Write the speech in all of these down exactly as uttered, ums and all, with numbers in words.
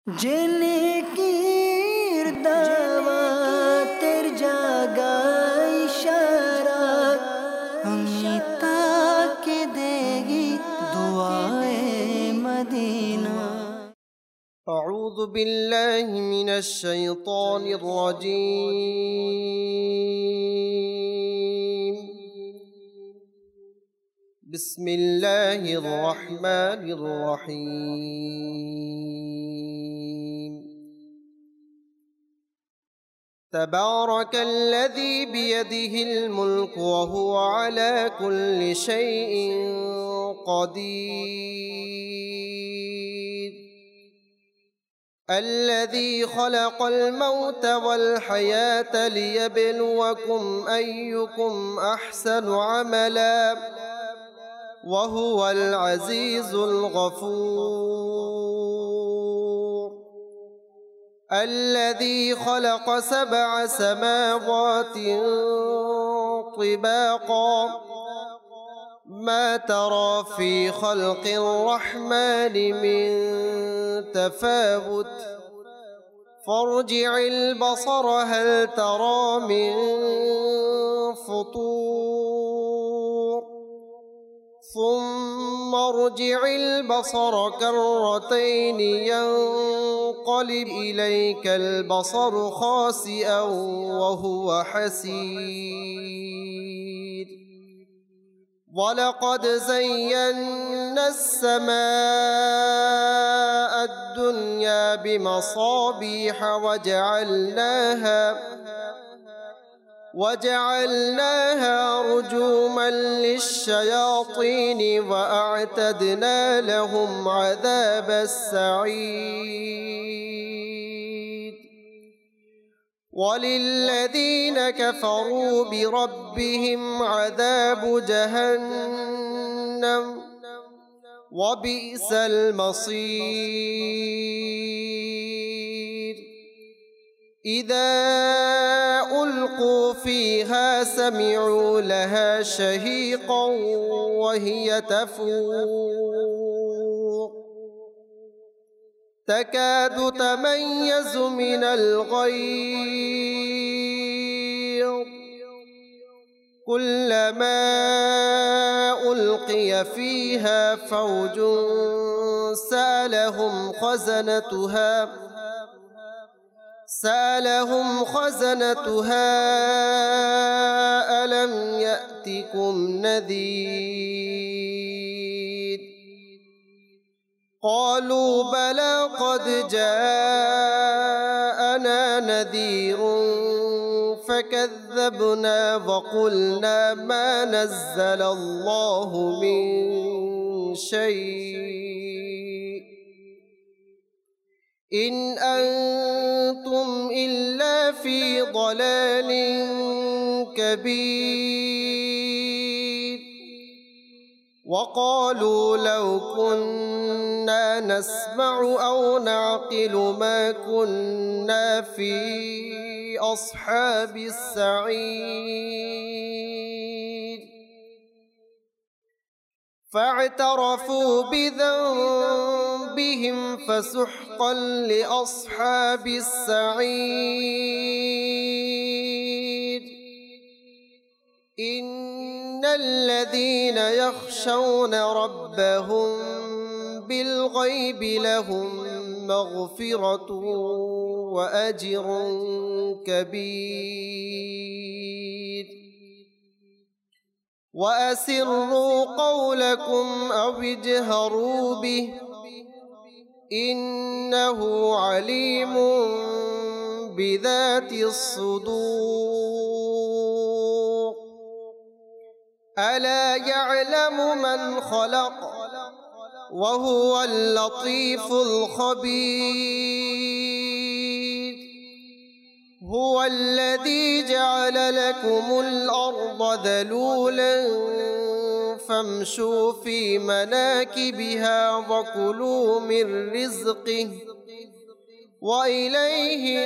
जिनकीर दावा तेर जागा इशारा अमिता के देगी दुआए मदीना। अऊज़ु बिल्लाहि मिनश शैतानिर रजीम। बिस्मिल्लाहिर रहमानिर रहीम। तबारकल्लज़ी बियदिहिल मुल्क व हुवा अला कुल्लि शैइन क़दीर। अल्लज़ी खलक़ल मौत वल हयात लियब्लुवकुम अय्युकुम अहसनु अमला व हुवल अज़ीज़ुल गफ़ूर। अल्लज़ी खलक़ सबअ समावातिन तिबाक़ा मा तरा फ़ी ख़ल्क़िर रहमानि मिन तफ़ावुत फ़र्जि'िल बसर हल तरा मिन फ़ुतूर ثم ارجع البصر كرتين ينقلب إليك البصر خاسئا وهو حسير ولقد زينا السماء الدنيا بمصابيح وجعلناها وجعلناها رجوما للشياطين وأعتدنا لهم عذاب السعير وللذين كفروا بربهم عذاب جهنم وبئس المصير إذا ألقوا فيها سمعوا لها شهيقا وهي تفور تكاد تميز من الغيظ كلما ألقي فيها فوج سألهم خزنتها سألهم خزنتها ألم يأتكم نذير قالوا بلى قد جاءنا نذير فكذبنا وقلنا ما نزل الله من شيء إن أنتم إلا في ضلال كبير وقالوا لو كنا نسمع أو نعقل ما كنا في أصحاب السعير فاعترفوا بذنبهم فسحقا لأصحاب السعير إن الذين يخشون ربهم بالغيب لهم مغفرة وأجر كبير وأسروا قولكم أو اجهروا به إنه عليم بذات الصدور ألا يعلم من خلق وهو اللطيف الخبير هو الذي جعل لكم الأرض ذلولا فامشوا في مناكبها وكلوا من رزقه وإليه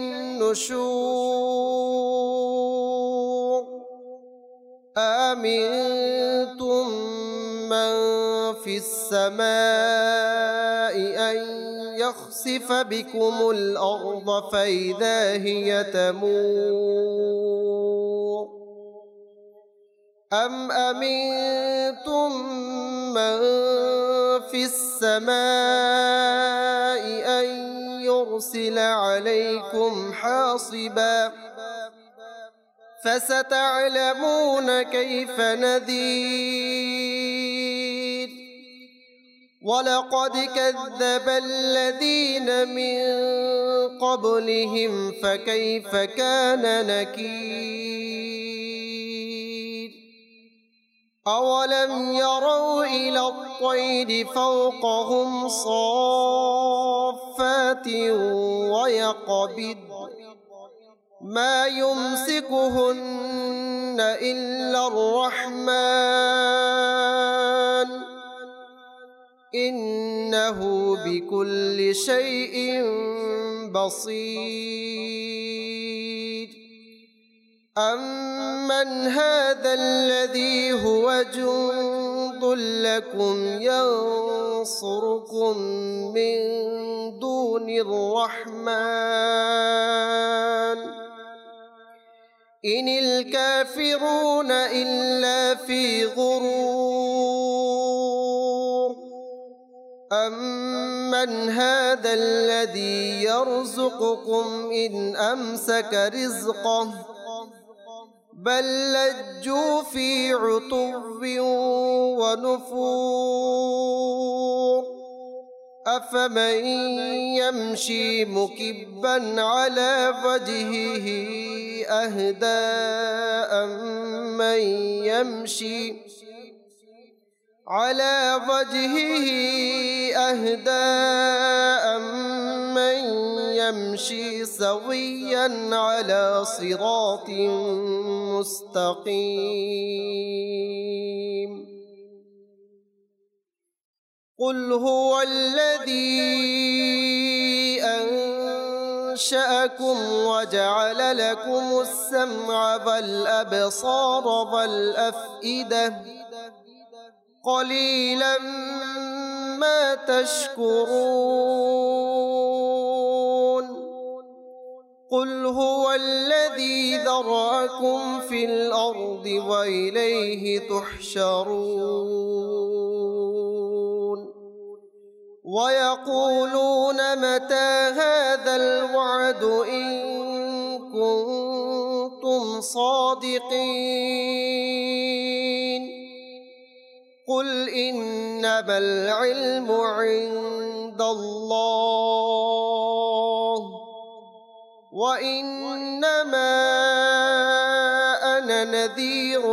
النشور آمنتم من في السماء أن يخسف بكم الأرض فإذا هي تمور أم أمنتم من في السماء أن يرسل عليكم حاصبا فستعلمون كيف نذير ولقد كذب الذين من قبلهم فكيف كان نكير أولم يروا إلى الطير فوقهم صافات ويقبض ما يمسكهن إلا الرحمن إنه بكل شيء بصير أمن هذا الذي هو جند لكم ينصركم من دون الرحمن إن الكافرون إلا في غرور أمن هذا الذي يرزقكم إن أمسك رزقه بل لجوا في عتو ونفور أفمن يمشي مكبا على وجهه أهدى أمن يمشي على وجهه أهدى أمن يمشي سويا على صراط مستقيم قل هو الذي أنشأكم وجعل لكم السمع والأبصار والأفئدة قليلا ما تشكرون قل هو الذي ذرأكم في الأرض وإليه تحشرون ويقولون متى هذا الوعد إن كنتم صادقين قل إنما العلم عند الله وإنما أنا نذير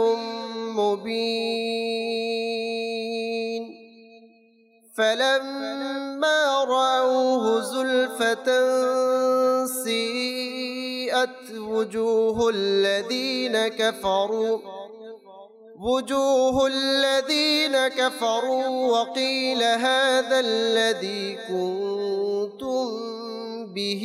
مبين فلما رأوه زلفة سيئت وجوه الذين كفروا وجوه الذين كفروا وقيل هذا الذي كنتم به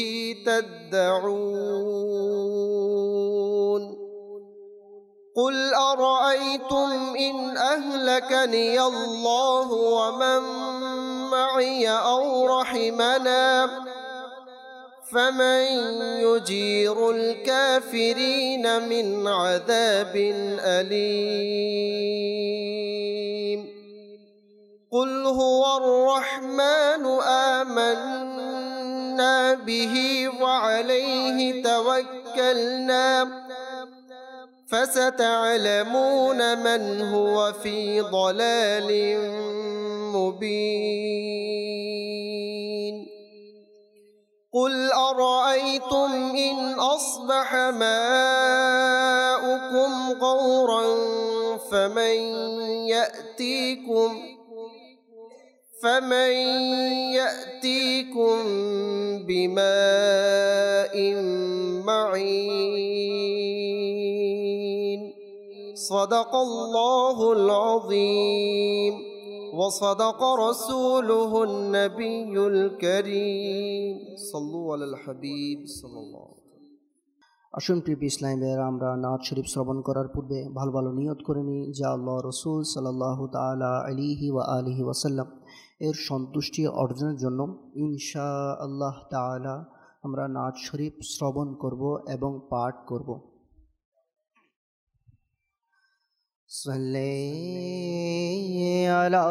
تدعون قل أرأيتم إن أهلكني الله ومن معي أو رحمنا فمن يجير الكافرين من عذاب أليم قل هو الرحمن آمنا به وعليه توكلنا فستعلمون من هو في ضلال مبين قل أرأيتم إن أصبح ماؤكم غورا فمن يأتيكم فمن يأتيكم بماء معين صدق الله العظيم وصدق رسوله النبي الكريم صلوا على الحبيب صلى الله عليه وسلم. আসুন প্রিয় ইসলামী ভাইয়েরা, আমরা নাত শরীফ শ্রবণ করার পূর্বে ভালো ভালো নিয়ত করে নিই যে আল্লাহ রসুল সাল্লাল্লাহু তাআলা আলাইহি ওয়া আলিহি ওয়াসাল্লাম এর সন্তুষ্টি অর্জনের জন্য ইনশা আল্লাহ তাআলা আমরা নাত শরীফ শ্রবণ করব এবং পাঠ করব। সাল্লি আলা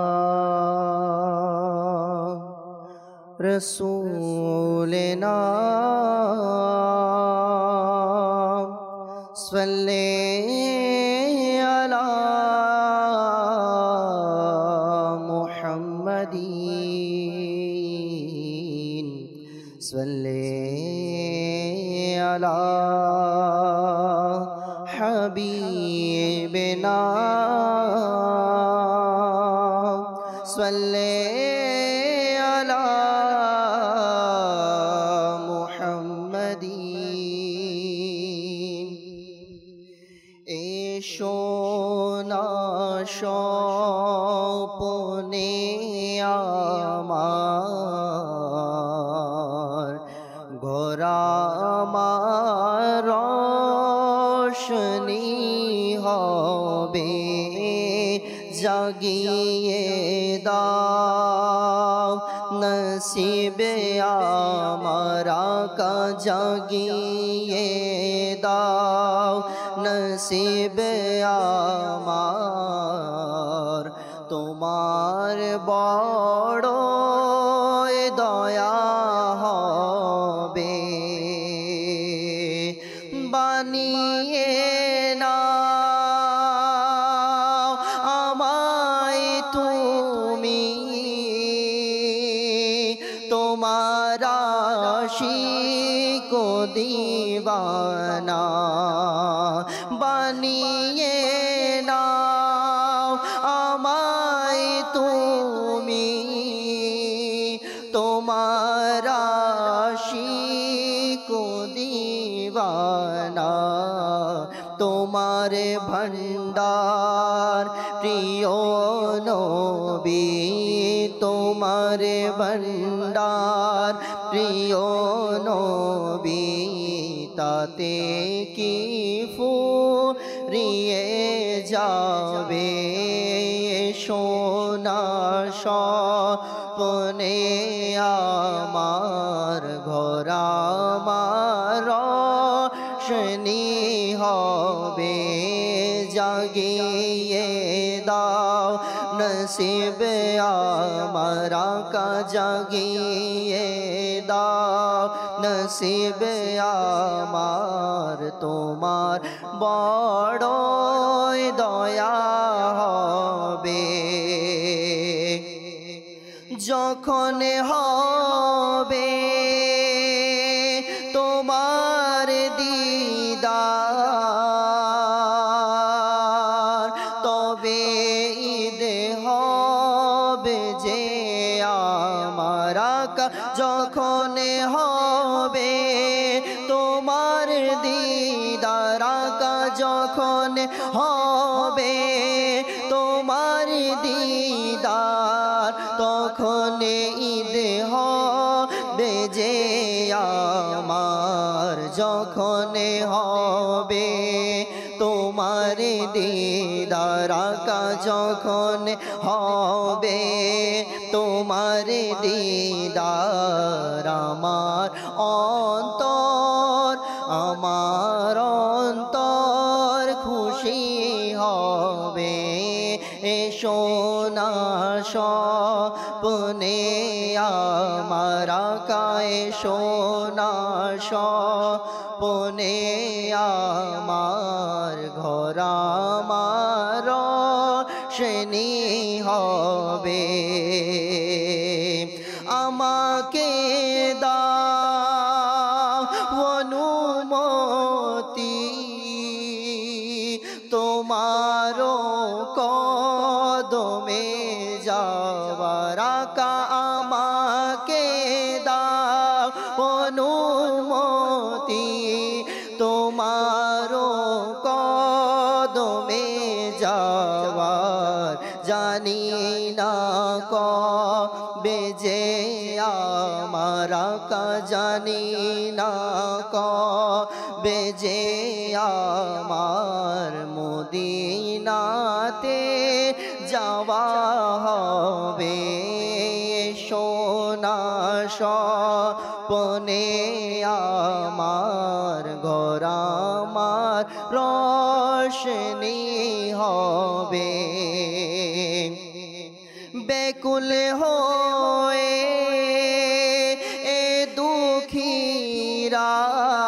রসুলিনা সাল্লি আলা মুহাম্মাদিন সাল্লি আলা হাবিবিনা সাল্লি আলা মুহাম্মাদিন। এসো না স্বপ্নে আমার, ঘর আমার রোশনি হবে, জাগিয়ে দাও নসিবে আমার কা, জাগিয়ে দাও নসিবে আমার। তোমার বড় দয়া হবে, বানিয়ে নাও আমায় তুমি, তোমার আশিক ও দিওয়ানা বানিয়ে নাও আমায় তুমি, তোমার আশিক ও দিওয়ানা। তোমার ভণ্ডার প্রিয় নবী, তোমার ভণ্ডার প্রিয় নবী, তাতে কি ফুরিয়ে যাবে। সোনা স্বপ্নে আমার, ঘর আমার রোশনি হবে, জাগিয়ে দাও নসিবে আমার কা, জাগিয়ে দাও নসিবে আমার। তোমার বড় দয়া হবে, যখন হবে তোমার দিদার, তবে ঈদ হবে যে আমার কা। যখন হবে তোমার দিদার কা, যখন হবে তোমার দিদার, তখন ঈদ হবে যে আমার। যখন হবে তোমার দিদার কা, যখন হবে তোমার দিদার, আমার অন্তর আমার অন্তর খুশি হবে। এসো না স্বপ্নে আমার কা, এসো না স্বপ্নে আমার, ঘর আমার রোশনি হবে। আমাকে দাও অনুমতি, তোমার কদমে যাওয়ার কা। আমাকে দাও অনুমতি, তোমার কদমে যাওয়ার। জানি না কবে যে আমার মারা কা জানি না কবে যে আমার মদিনাতে যাওয়া হবে। সোনা স্বপ্নে আমার ঘর আমার রোশনি হবে। বেকুল হয়ে এ দুঃখীরা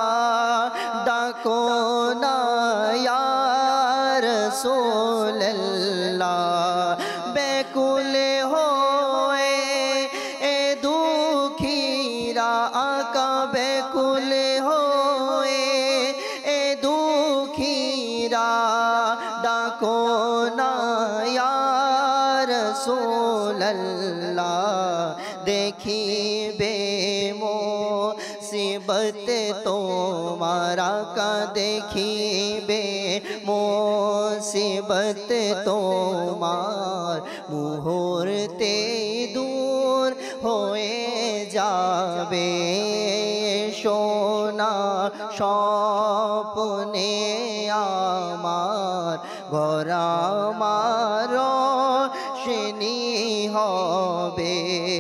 ডাকো না ইয়া রাসূলুল্লাহ। বেকুল হয়ে এ দুঃখীরা আকা বেকুল হয়ে এ দুঃখীরা ডাকো না ইয়া রাসূলুল্লাহ। দেখিবে মুসিবত তোমারা কা দেখিবে মুসিবত তোমার মুহূর্তে দূর হয়ে যাবে। সোনা স্বপ্নে আমার ঘর আমার রোশনি হবে।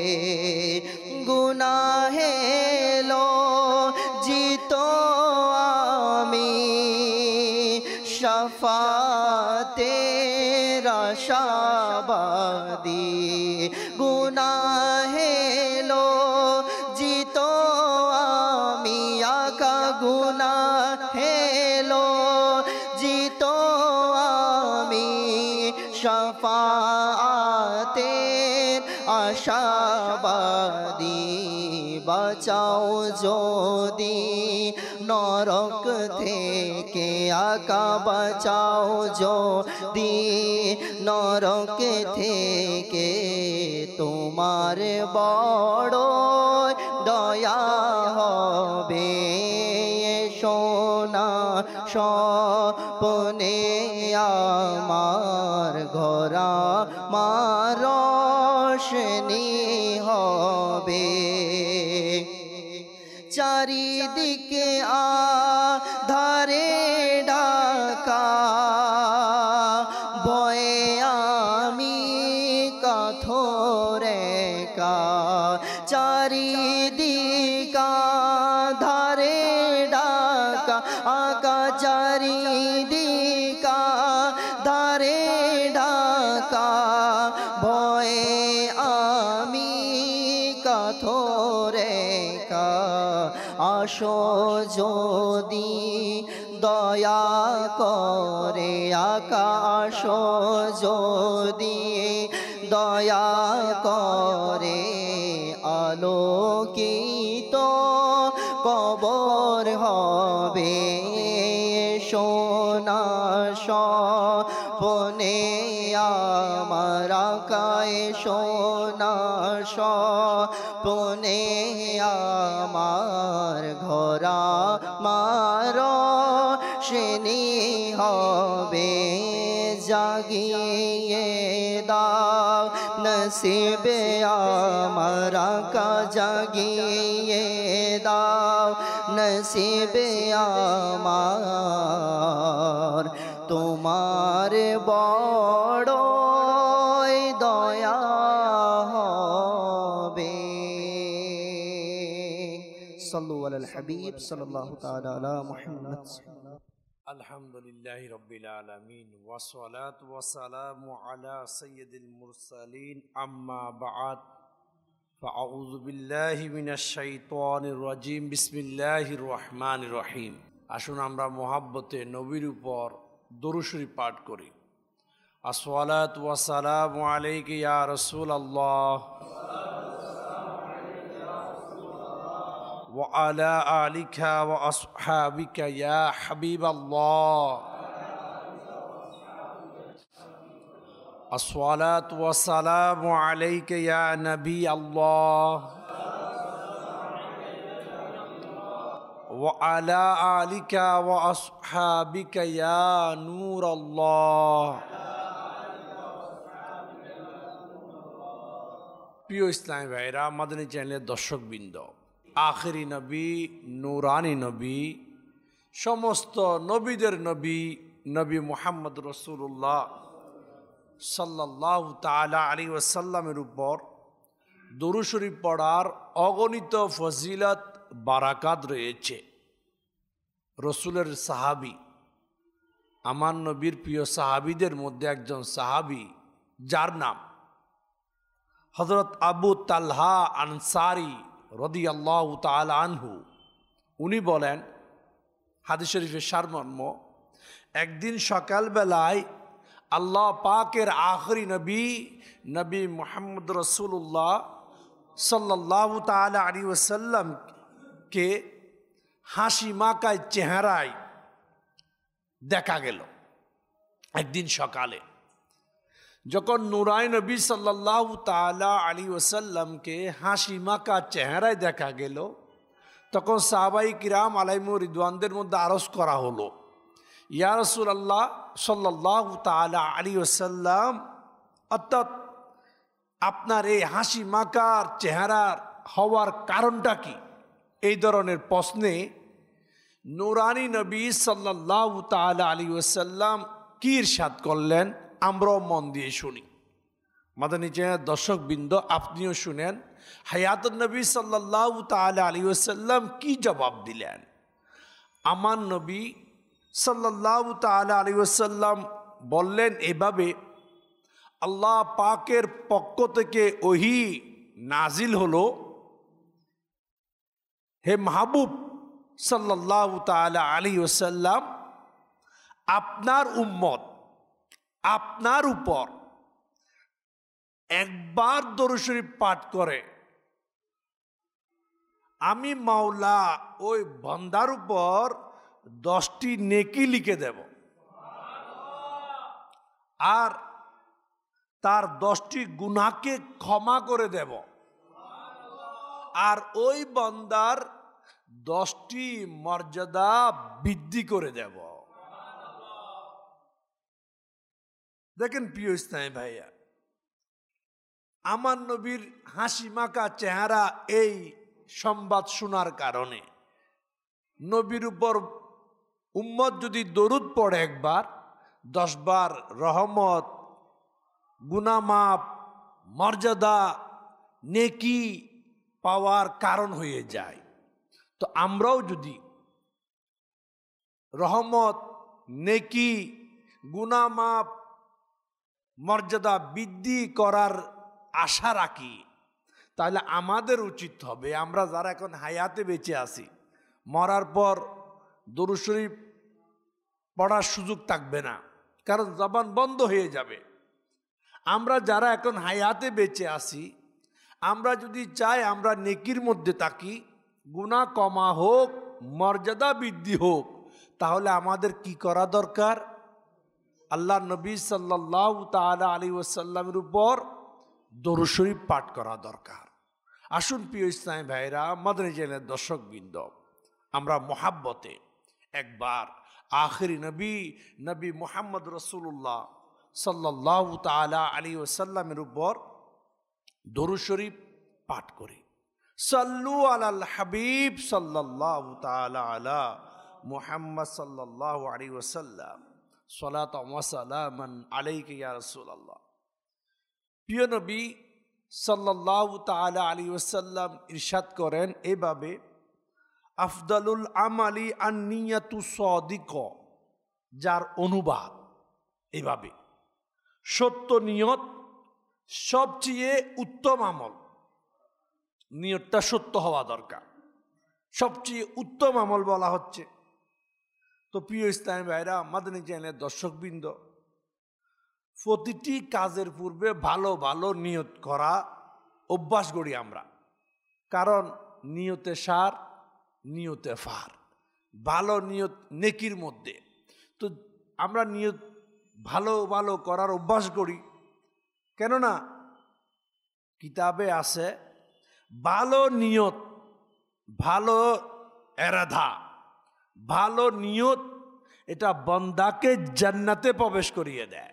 গুনাহে লজ্জিত আমি শাফাতের আশাবাদী। গুনাহে লজ্জিত আমি আকা গুনাহে লজ্জিত আমি শাফাতের আশাবাদী। বাঁচাও যদি নরক থেকে আকা বাঁচাও যদি নরক থেকে তোমার বড় দয়া হবে। সোনা স্বপ্নে আমার ঘর আমার রোশনি হবে। চারিদিকে আধারে ঢাকা ভয়ে আমি কাথরে কা। চারিদিকা ধারে ঢাকা আকা চারিদিকা ধারে ঢাকা ভয়ে আমি কাথরে কা। আসো যদি দয়া করে আকাশ যদি দয়া করে আলোকিত কবর হবে। সোনা স্বপ্নে আমার আকায় সোনা স্বপ্নে আমার ঘর আমার রোশনি হবে। জাগিয়ে দাও নসিবে আমার কা জাগিয়ে দাও নসিবে আমার তোমার বড় দয়া হবে। সাল্লু আলাল হাবিব সাল্লাল্লাহু তাআলা আলা মুহাম্মদ। আলহামদুলিল্লাহি রাব্বিল আলামিন ওয়াসসালাতু ওয়াসসালামু আলা সাইয়্যিদিল মুরসালিন আম্মা বা'দ ফাআউযু বিল্লাহি মিনাশ শাইতানির রাজিম বিসমিল্লাহির রহমানির রহিম। আসুন আমরা মোহাব্বতে নবীর উপর দরুদ শরীফ পাঠ করি। আসসালাতু ওয়াসসালামু আলাইকা ইয়া রাসূলুল্লাহ ওয়া আলা আলিকা ওয়া আসহাবিকা ইয়া হাবিবাল্লাহ। আসসালাতু ওয়াসসালামু আলাইকা ইয়া নবী আল্লাহ ওয়া আলা আলিকা ওয়া আসহাবিকা ইয়া নূর আল্লাহ। প্রিয় ইসলামী ভাইরা, মাদানী চ্যানেলের দর্শকবৃন্দ, আখেরি নবী, নুরানি নবী, সমস্ত নবীদের নবী নবী মুহাম্মদ রসুল্লাহ সাল্লাল্লাহু তাআলা আলাইহি ওয়াসাল্লামের উপর দুরূদ শরীফ পড়ার অগণিত ফজিলত বারাকাত রয়েছে। রসুলের সাহাবী, আমার নবীর প্রিয় সাহাবীদের মধ্যে একজন সাহাবী যার নাম হযরত আবু তালহা আনসারী রাদিয়াল্লাহু তাআলা আনহু, উনি বলেন, হাদিস শরীফের সারমর্ম, একদিন সকালবেলায় আল্লাহ পাকের আখরি নবী নবী মুহাম্মদ রসুল্লাহ সাল্লাল্লাহু তাআলা আলাইহি ওয়াসাল্লামকে হাসি মাখায় চেহারায় দেখা গেল। একদিন সকালে যখন নুরাই নবী সাল্লাল্লাহু তাআলা আলাইহি ওয়াসাল্লামকে হাসি মাখা চেহারায় দেখা গেল, তখন সাহাবাই কিরাম আলাইহিমুর রিদওয়ানদের মধ্যে আরজ করা হলো, ইয়া রাসূলুল্লাহ সাল্লাল্লাহু তাআলা আলাইহি ওয়াসাল্লাম, অর্থাৎ আপনার এই হাসি মাখার চেহারার হওয়ার কারণটা কি? এই ধরনের প্রশ্নে নুরানি নবী সাল্লাল্লাহু তাআলা আলাইহি ওয়াসাল্লাম কি ইরশাদ করলেন, আমরাও মন দিয়ে শুনি। মাদানী চ্যানেলের দর্শকবৃন্দ, আপনিও শুনেন হায়াতুন নবী সাল্লাল্লাহু তাআলা আলাইহি ওয়াসাল্লাম কি জবাব দিলেন। আমার নবী সাল্লাল্লাহু তাআলা আলাইহি ওয়াসাল্লাম বললেন এভাবে, আল্লাহ পাকের পক্ষ থেকে ওহী নাজিল হলো, হে মাহবুব সাল্লাল্লাহু তাআলা আলাইহি ওয়াসাল্লাম, আপনার উম্মত আপনার উপর একবার দরুদ শরীফ পাঠ করে আমি মাওলা ওই বান্দার উপর দশটি নেকি লিখে দেব, আর তার দশটি গুনাহকে ক্ষমা করে দেব, আর ওই বান্দার দশটি মর্যাদা বৃদ্ধি করে দেব। দেখেন প্রিয় ইসলামী ভাইয়া, আমার নবীর হাসি মাখা চেহারা এই সংবাদ শোনার কারণে নবীর উপর উম্মত যদি দরুদ পড়ে একবার, দশবার রহমত, গুনাহ মাফ, মর্যাদা, নেকি পাওয়ার কারণ হয়ে যায়। তো আমরাও যদি রহমত, নেকি, গুনাহ মাফ, মর্যাদা বৃদ্ধি করার আশা রাখি, তাহলে আমাদের উচিত হবে, আমরা যারা এখন হায়াতে বেঁচে আছি, মরার পর দরুদ শরীফ পড়ার সুযোগ থাকবে না, কারণ জবান বন্ধ হয়ে যাবে। আমরা যারা এখন হায়াতে বেঁচে আছি, আমরা যদি চাই আমরা নেকির মধ্যে থাকি, গুনাহ কমা হোক, মর্যাদা বৃদ্ধি হোক, তাহলে আমাদের কি করা দরকার? আল্লাহ নবী সাল্লাল্লাহু তাআলা আলাইহি ওয়াসাল্লামের উপর দরুদ শরীফ পাঠ করা দরকার। আসুন প্রিয় ইসলামী ভাইরা, মাদানী চ্যানেলের দর্শকবৃন্দ, আমরা মোহাব্বতে একবার আখেরি নবী নবী মুহাম্মদ রসুল্লাহ সাল্লাল্লাহু তাআলা আলাইহি ওয়াসাল্লামের উপর দরুদ শরীফ পাঠ করি। সাল্লু আলাল হাবিব সাল্লাল্লাহু তাআলা আলা মুহাম্মদ সাল্লাল্লাহু আলাইহি ওয়াসাল্লাম, সালাতাম ওয়া সালামান আলাইকা ইয়া রাসূলুল্লাহ। প্রিয় নবী সাল্লাল্লাহু তাআলা আলাইহি ওয়াসাল্লাম ইরশাদ করেন এভাবে, আফদালুল আমালি আন-নিয়াতু সাদিকা, যার অনুবাদ এভাবে, সত্য নিয়ত সবচেয়ে উত্তম আমল। নিয়তটা সত্য হওয়া দরকার, সবচেয়ে উত্তম আমল বলা হচ্ছে। তো প্রিয় ইসলামী ভাইরা, মাদানী চ্যানেলের দর্শকবৃন্দ, প্রতিটি কাজের পূর্বে ভালো ভালো নিয়ত করা অভ্যাস করি আমরা, কারণ নিয়তে সার, নিয়তে ফার। ভালো নিয়ত নেকির মধ্যে, তো আমরা নিয়ত ভালো ভালো করার অভ্যাস করি। কেননা কিতাবে আছে, ভালো নিয়ত, ভালো এরাদা, ভালো নিয়ত এটা বান্দাকে জান্নাতে প্রবেশ করিয়ে দেয়।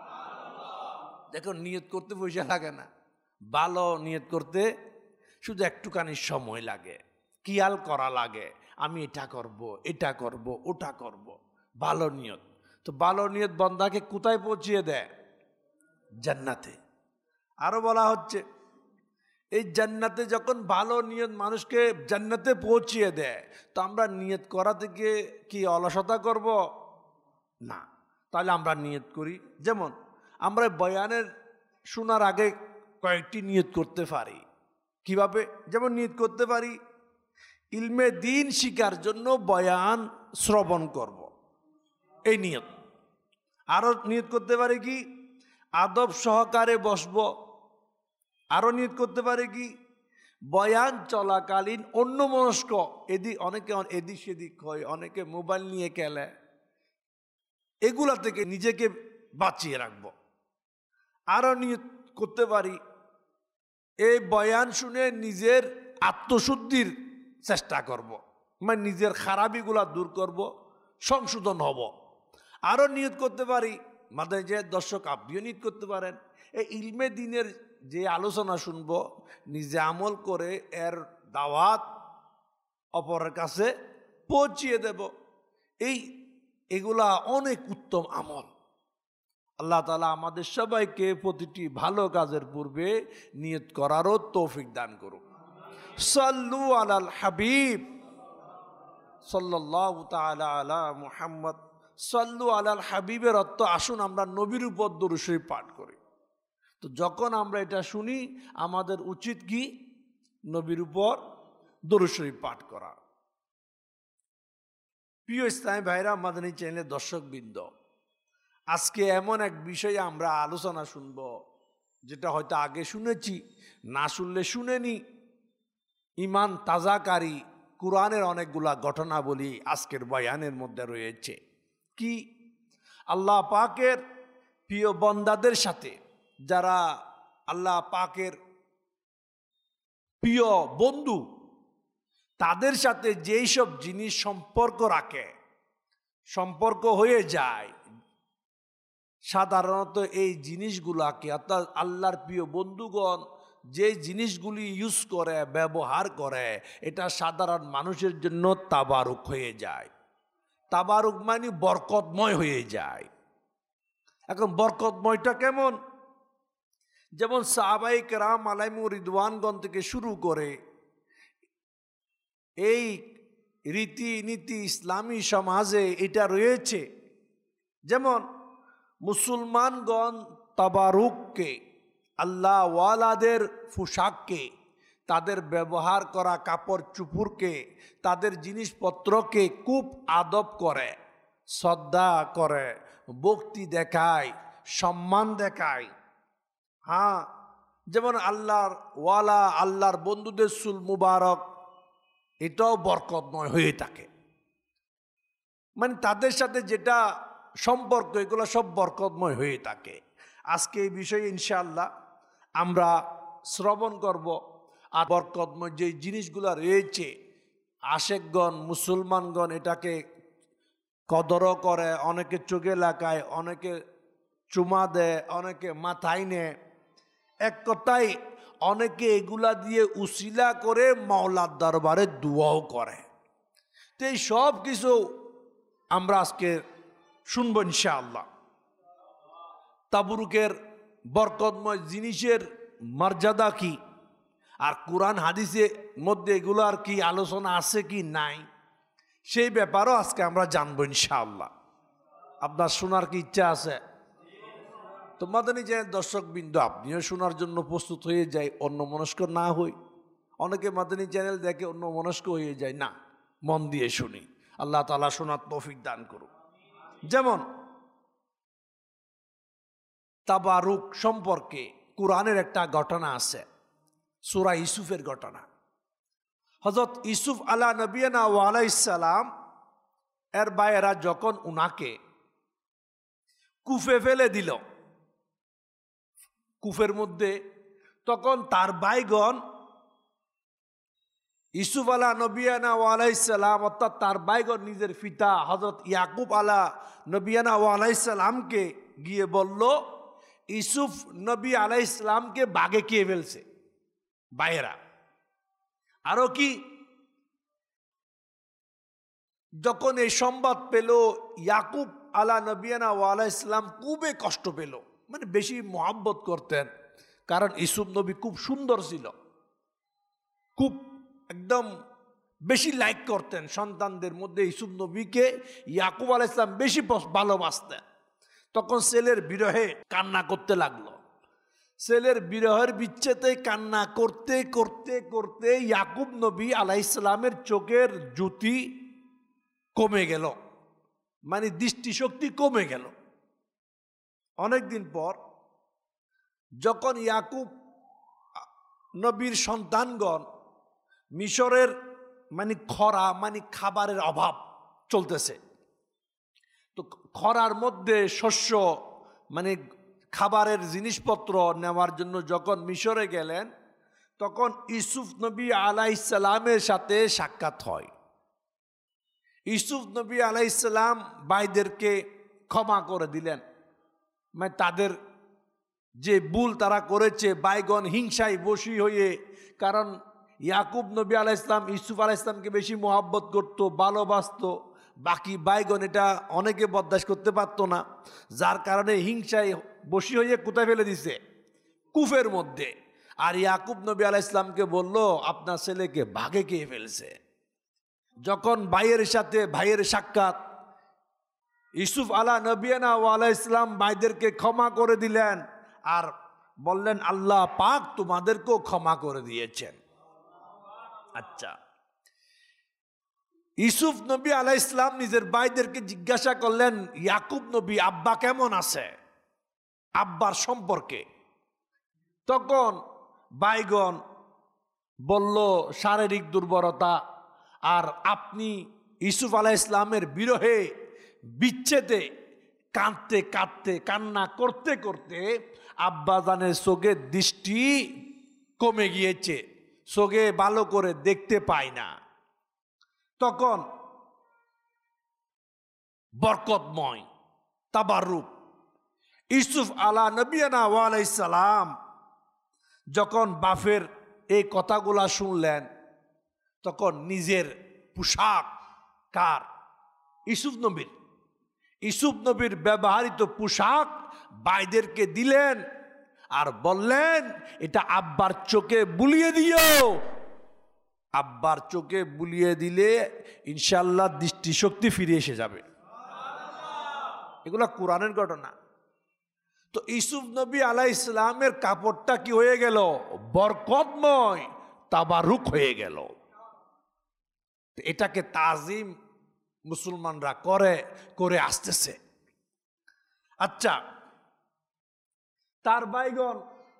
দেখো, নিয়ত করতে পয়সা লাগে না, ভালো নিয়ত করতে শুধু একটুখানি সময় লাগে। খেয়াল করা লাগে, আমি এটা করব, এটা করব, ওটা করব, ভালো নিয়ত। তো ভালো নিয়ত বান্দাকে কোথায় পৌঁছিয়ে দেয়? জান্নাতে। আরো বলা হচ্ছে এই জান্নাতে যখন ভালো নিয়ত মানুষকে জান্নাতে পৌঁছিয়ে দেয়, তো আমরা নিয়ত করা থেকে কি অলসতা করব? না। তাহলে আমরা নিয়ত করি। যেমন আমরা বয়ানের শোনার আগে কয়েকটি নিয়ত করতে পারি। কিভাবে? যেমন নিয়ত করতে পারি ইলমে দ্বীন শিকার জন্য বয়ান শ্রবণ করব, এই নিয়ত। আরো নিয়ত করতে পারি কি আদব সহকারে বসবো। আরো নিয়ত করতে পারে কি বয়ান চলাকালীন অন্যমনস্ক, এদিক অনেকে এদিক সেদিক হয়, অনেকে মোবাইল নিয়ে খেলে, এগুলা থেকে নিজেকে বাঁচিয়ে রাখবো। আরো নিয়ত করতে পারি এই বয়ান শুনে নিজের আত্মশুদ্ধির চেষ্টা করব, মানে নিজের খারাপিগুলা দূর করব, সংশোধন হব। আরো নিয়ত করতে পারি, মাঝে যে দর্শক আপনিও নিয়ত করতে পারেন, এই ইলমে দ্বীনের যে আলোচনা শুনব নিজে আমল করে এর দাওয়াত অপরের কাছে পৌঁছিয়ে দেব। এই এগুলা অনেক উত্তম আমল। আল্লাহ তাআলা আমাদের সবাইকে প্রতিটি ভালো কাজের পূর্বে নিয়ত করারও তৌফিক দান করুন। সাল্লু আলাল হাবিব সাল্লাল্লাহু তাআলা আলা মুহাম্মদ। সাল্লু আলাল হাবিবের অর্থ আসুন আমরা নবীর উপর দরুদ শরীফ পাঠ করি। তো যখন আমরা এটা শুনি আমাদের উচিত কি নবীর উপর দরুদ শরীফ পাঠ করা। প্রিয় ইসলামী ভাইরা, মাদানী চ্যানেলের দর্শকবৃন্দ, আজকে এমন এক বিষয়ে আমরা আলোচনা শুনব যেটা হয়তো আগে শুনেছি, না শুনলে শুনেনি। ইমান তাজাকারী কুরআনের অনেকগুলা ঘটনাবলী আজকের বয়ানের মধ্যে রয়েছে। কি আল্লাহ পাকের প্রিয় বান্দাদের সাথে, যারা আল্লাহ পাকের প্রিয় বন্ধু, তাদের সাথে যেই সব জিনিস সম্পর্ক রাখে, সম্পর্ক হয়ে যায়, সাধারণত এই জিনিসগুলাকে অর্থাৎ আল্লাহর প্রিয় বন্ধুগণ যে জিনিসগুলি ইউজ করে, ব্যবহার করে, এটা সাধারণ মানুষের জন্য তাবারুক হয়ে যায়। তাবারুক মানে বরকতময় হয়ে যায়। এখন বরকতময়টা কেমন? যেমন সাহাবায়ে কেরাম আলাইহিমুর রিদওয়ানগণ থেকে শুরু করে এই রীতিনীতি ইসলামী সমাজে এটা রয়েছে। যেমন মুসলমানগণ তাবারুককে, আল্লাহ ওয়ালাদের পোশাককে, তাদের ব্যবহার করা কাপড় চুপুরকে, তাদের জিনিসপত্রকে খুব আদব করে, শ্রদ্ধা করে, ভক্তি দেখায়, সম্মান দেখায়। হ্যাঁ, যেমন আল্লাহর ওয়ালা, আল্লাহর বন্ধুদের সুল মুবারক, এটাও বরকতময় হয়ে থাকে। মানে তাদের সাথে যেটা সম্পর্ক, এগুলো সব বরকতময় হয়ে থাকে। আজকে এই বিষয়ে ইনশাআল্লাহ আমরা শ্রবণ করব। আর বরকতময় যে জিনিসগুলো রয়েছে, আশেকগণ, মুসলমানগণ এটাকে কদরও করে, অনেকে চোখে লাগায়, অনেকে চুমা দেয়, অনেকে মাথায় নেয়। এক কথায় অনেকে এগুলা দিয়ে উসিলা করে মাওলার দরবারে দুয়াও করে। তো এই সব কিছু আমরা আজকে শুনবো ইনশাআল্লাহ। তাবরুকের বরকতময় জিনিসের মর্যাদা কি, আর কোরআন হাদিসের মধ্যে এগুলার কি আলোচনা আছে কি নাই, সেই ব্যাপারও আজকে আমরা জানবো ইনশাআল্লাহ। আপনার শোনার কি ইচ্ছা আছে? তো মাদানী চ্যানেল দর্শকবৃন্দ, আপনিও শোনার জন্য প্রস্তুত হয়ে যায়, অন্য মনস্ক না হই। অনেকে মাদানী চ্যানেল দেখে অন্য মনস্ক হয়ে যায়, না, মন দিয়ে শুনি। আল্লাহ তাআলা শোনার তৌফিক দান করুন। যেমন তাবারুক সম্পর্কে কোরআনের একটা ঘটনা আছে, সূরা ইউসুফের ঘটনা। হযরত ইউসুফ আলা নবিয়ানা ওয়া আলাইহিস সালাম এর ভাইয়েরা যখন উনাকে কুফে ফেলে দিল, কুফের মধ্যে, তখন তার ভাইগণ ইউসুফ আলা নবিয়ানা ওয়া আলাইহিস সালাম, অর্থাৎ তার ভাইগণ নিজের পিতা হযরত ইয়াকুব আলা নবিয়ানা ওয়া আলাইহিস সালামকে গিয়ে বলল, ইউসুফ নবী আলাইহিস সালামকে বাঘে খেয়ে ফেলছে। ভাইয়েরা আরো কি যখন এই সংবাদ পেল, ইয়াকুব আলা নবিয়ানা ওয়ালা ইসলাম খুবই কষ্ট পেল, মানে বেশি মোহাব্বত করতেন, কারণ ইউসুফ নবী খুব সুন্দর ছিল, খুব একদম বেশি লাইক করতেন সন্তানদের মধ্যে। ইউসুফ নবীকে ইয়াকুব আলাইহিস সালাম বেশি ভালোবাসতেন। তখন ছেলের বিরহে কান্না করতে লাগলো। ছেলের বিরহের বিচ্ছেদে কান্না করতে করতে করতে ইয়াকুব নবী আলাইহিস সালামের চোখের জ্যোতি কমে গেল, মানে দৃষ্টিশক্তি কমে গেল। অনেকদিন পর যখন ইয়াকুব নবীর সন্তানগণ মিশরের মানে খরা, মানে খাবারের অভাব চলতেছে, তো খরার মধ্যে শস্য মানে খাবারের জিনিসপত্র নেওয়ার জন্য যখন মিশরে গেলেন, তখন ইউসুফ নবী আলাইহিস সালামের সাথে সাক্ষাৎ হয়। ইউসুফ নবী আলাইহিস সালাম ভাইদেরকে ক্ষমা করে দিলেন, মানে তাদের যে ভুল তারা করেছে, বাইগণ হিংসায় বশী হয়ে, কারণ ইয়াকুব নবী আলাইহিস সালাম ইউসুফ আলাইহিস সালামকে বেশি মোহাব্বত করত, ভালোবাসত, বাকি বাইগণ এটা অনেকে বরদাস্ত করতে পারতো না, যার কারণে হিংসায় বশী হয়ে কোথায় ফেলে দিছে? কুফের মধ্যে। আর ইয়াকুব নবী আলাইহিস সালামকে বলল, আপনার ছেলেকে বাঘে খেয়ে ফেলছে। যখন ভাইয়ের সাথে ভাইয়ের সাক্ষাৎ, ইউসুফ আলা নবিয়ানা ওয়ালা ইসলাম ভাইদেরকে ক্ষমা করে দিলেন, আর বললেন আল্লাহ পাক তোমাদেরকেও ক্ষমা করে দিয়েছেন। আচ্ছা, ইউসুফ নবী আলাইহিস সালাম নিজের ভাইদেরকে জিজ্ঞাসা করলেন, ইয়াকুব নবী আব্বা কেমন আছে, আব্বার সম্পর্কে। তখন ভাইগণ বলল শারীরিক দুর্বলতা, আর আপনি ইউসুফ আলাইহিস সালামের বিরহে বিচ্ছেদে কাঁদতে কাঁদতে কান্না করতে করতে আব্বাজানের চোখের দৃষ্টি কমে গিয়েছে, চোখে ভালো করে দেখতে পায় না। তখন বরকতময় তাবারুক ইউসুফ আলা নবিয়ানা ওয়ালাইহিস সালাম যখন বাফের এই কথাগুলা শুনলেন, তখন নিজের পোশাক, কার? ইউসুফ নবীর, ইউসুফ নবীর ব্যবহৃত পোশাক ভাইদেরকে দিলেন, আর বললেন এটা আব্বার চোখে বুলিয়ে দিও। আব্বার চোখে বুলিয়ে দিলে ইনশাআল্লাহ দৃষ্টিশক্তি ফিরে এসে যাবে। এগুলা কোরআনের ঘটনা। তো ইউসুফ নবী আলাইহিস সালামের কাপড়টা কি হয়ে গেল? বরকতময়, তাবারুক হয়ে গেল। এটাকে তাজিম মুসলমানরা করে করে আসতেছে। আচ্ছা, তার ভাইগণ